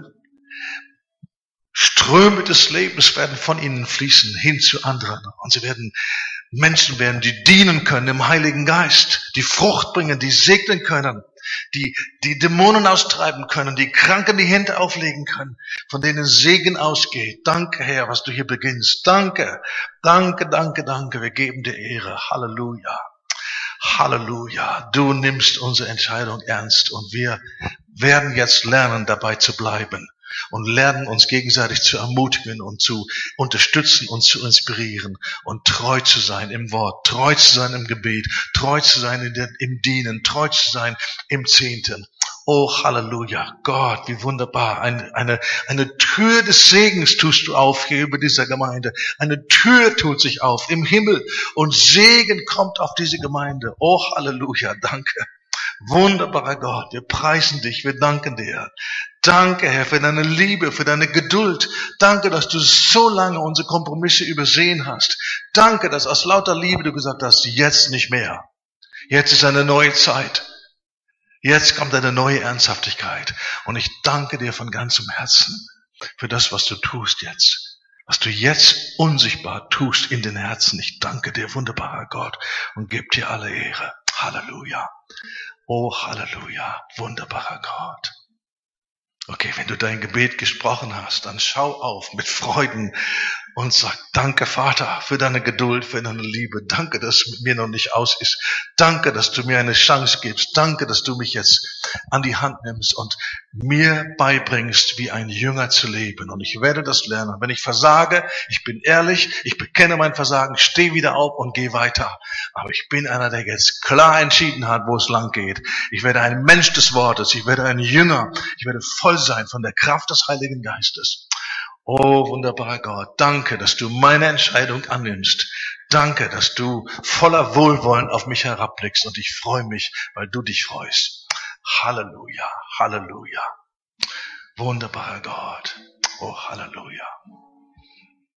Ströme des Lebens werden von ihnen fließen hin zu anderen. Und sie werden Menschen werden, die dienen können im Heiligen Geist, die Frucht bringen, die segnen können, die Dämonen austreiben können, die Kranken die Hände auflegen können, von denen Segen ausgeht. Danke, Herr, was du hier beginnst. Danke, danke, danke, danke. Wir geben dir Ehre. Halleluja. Halleluja. Du nimmst unsere Entscheidung ernst und wir werden jetzt lernen, dabei zu bleiben. Und lernen uns gegenseitig zu ermutigen und zu unterstützen und zu inspirieren und treu zu sein im Wort, treu zu sein im Gebet, treu zu sein im Dienen, treu zu sein im Zehnten. Oh, Halleluja, Gott, wie wunderbar. Eine Tür des Segens tust du auf hier über dieser Gemeinde. Eine Tür tut sich auf im Himmel und Segen kommt auf diese Gemeinde. Oh, Halleluja, danke. Wunderbarer Gott, wir preisen dich, wir danken dir. Danke, Herr, für deine Liebe, für deine Geduld. Danke, dass du so lange unsere Kompromisse übersehen hast. Danke, dass aus lauter Liebe du gesagt hast, jetzt nicht mehr. Jetzt ist eine neue Zeit. Jetzt kommt eine neue Ernsthaftigkeit. Und ich danke dir von ganzem Herzen für das, was du tust jetzt. Was du jetzt unsichtbar tust in den Herzen. Ich danke dir, wunderbarer Gott, und gebe dir alle Ehre. Halleluja. Oh, Halleluja, wunderbarer Gott. Okay, wenn du dein Gebet gesprochen hast, dann schau auf mit Freuden und sag, danke Vater für deine Geduld, für deine Liebe. Danke, dass es mit mir noch nicht aus ist. Danke, dass du mir eine Chance gibst. Danke, dass du mich jetzt an die Hand nimmst und mir beibringst, wie ein Jünger zu leben. Und ich werde das lernen. Wenn ich versage, ich bin ehrlich, ich bekenne mein Versagen, stehe wieder auf und gehe weiter. Aber ich bin einer, der jetzt klar entschieden hat, wo es lang geht. Ich werde ein Mensch des Wortes. Ich werde ein Jünger. Ich werde voll sein von der Kraft des Heiligen Geistes. Oh, wunderbarer Gott, danke, dass du meine Entscheidung annimmst. Danke, dass du voller Wohlwollen auf mich herabblickst und ich freue mich, weil du dich freust. Halleluja, Halleluja. Wunderbarer Gott. Oh, Halleluja.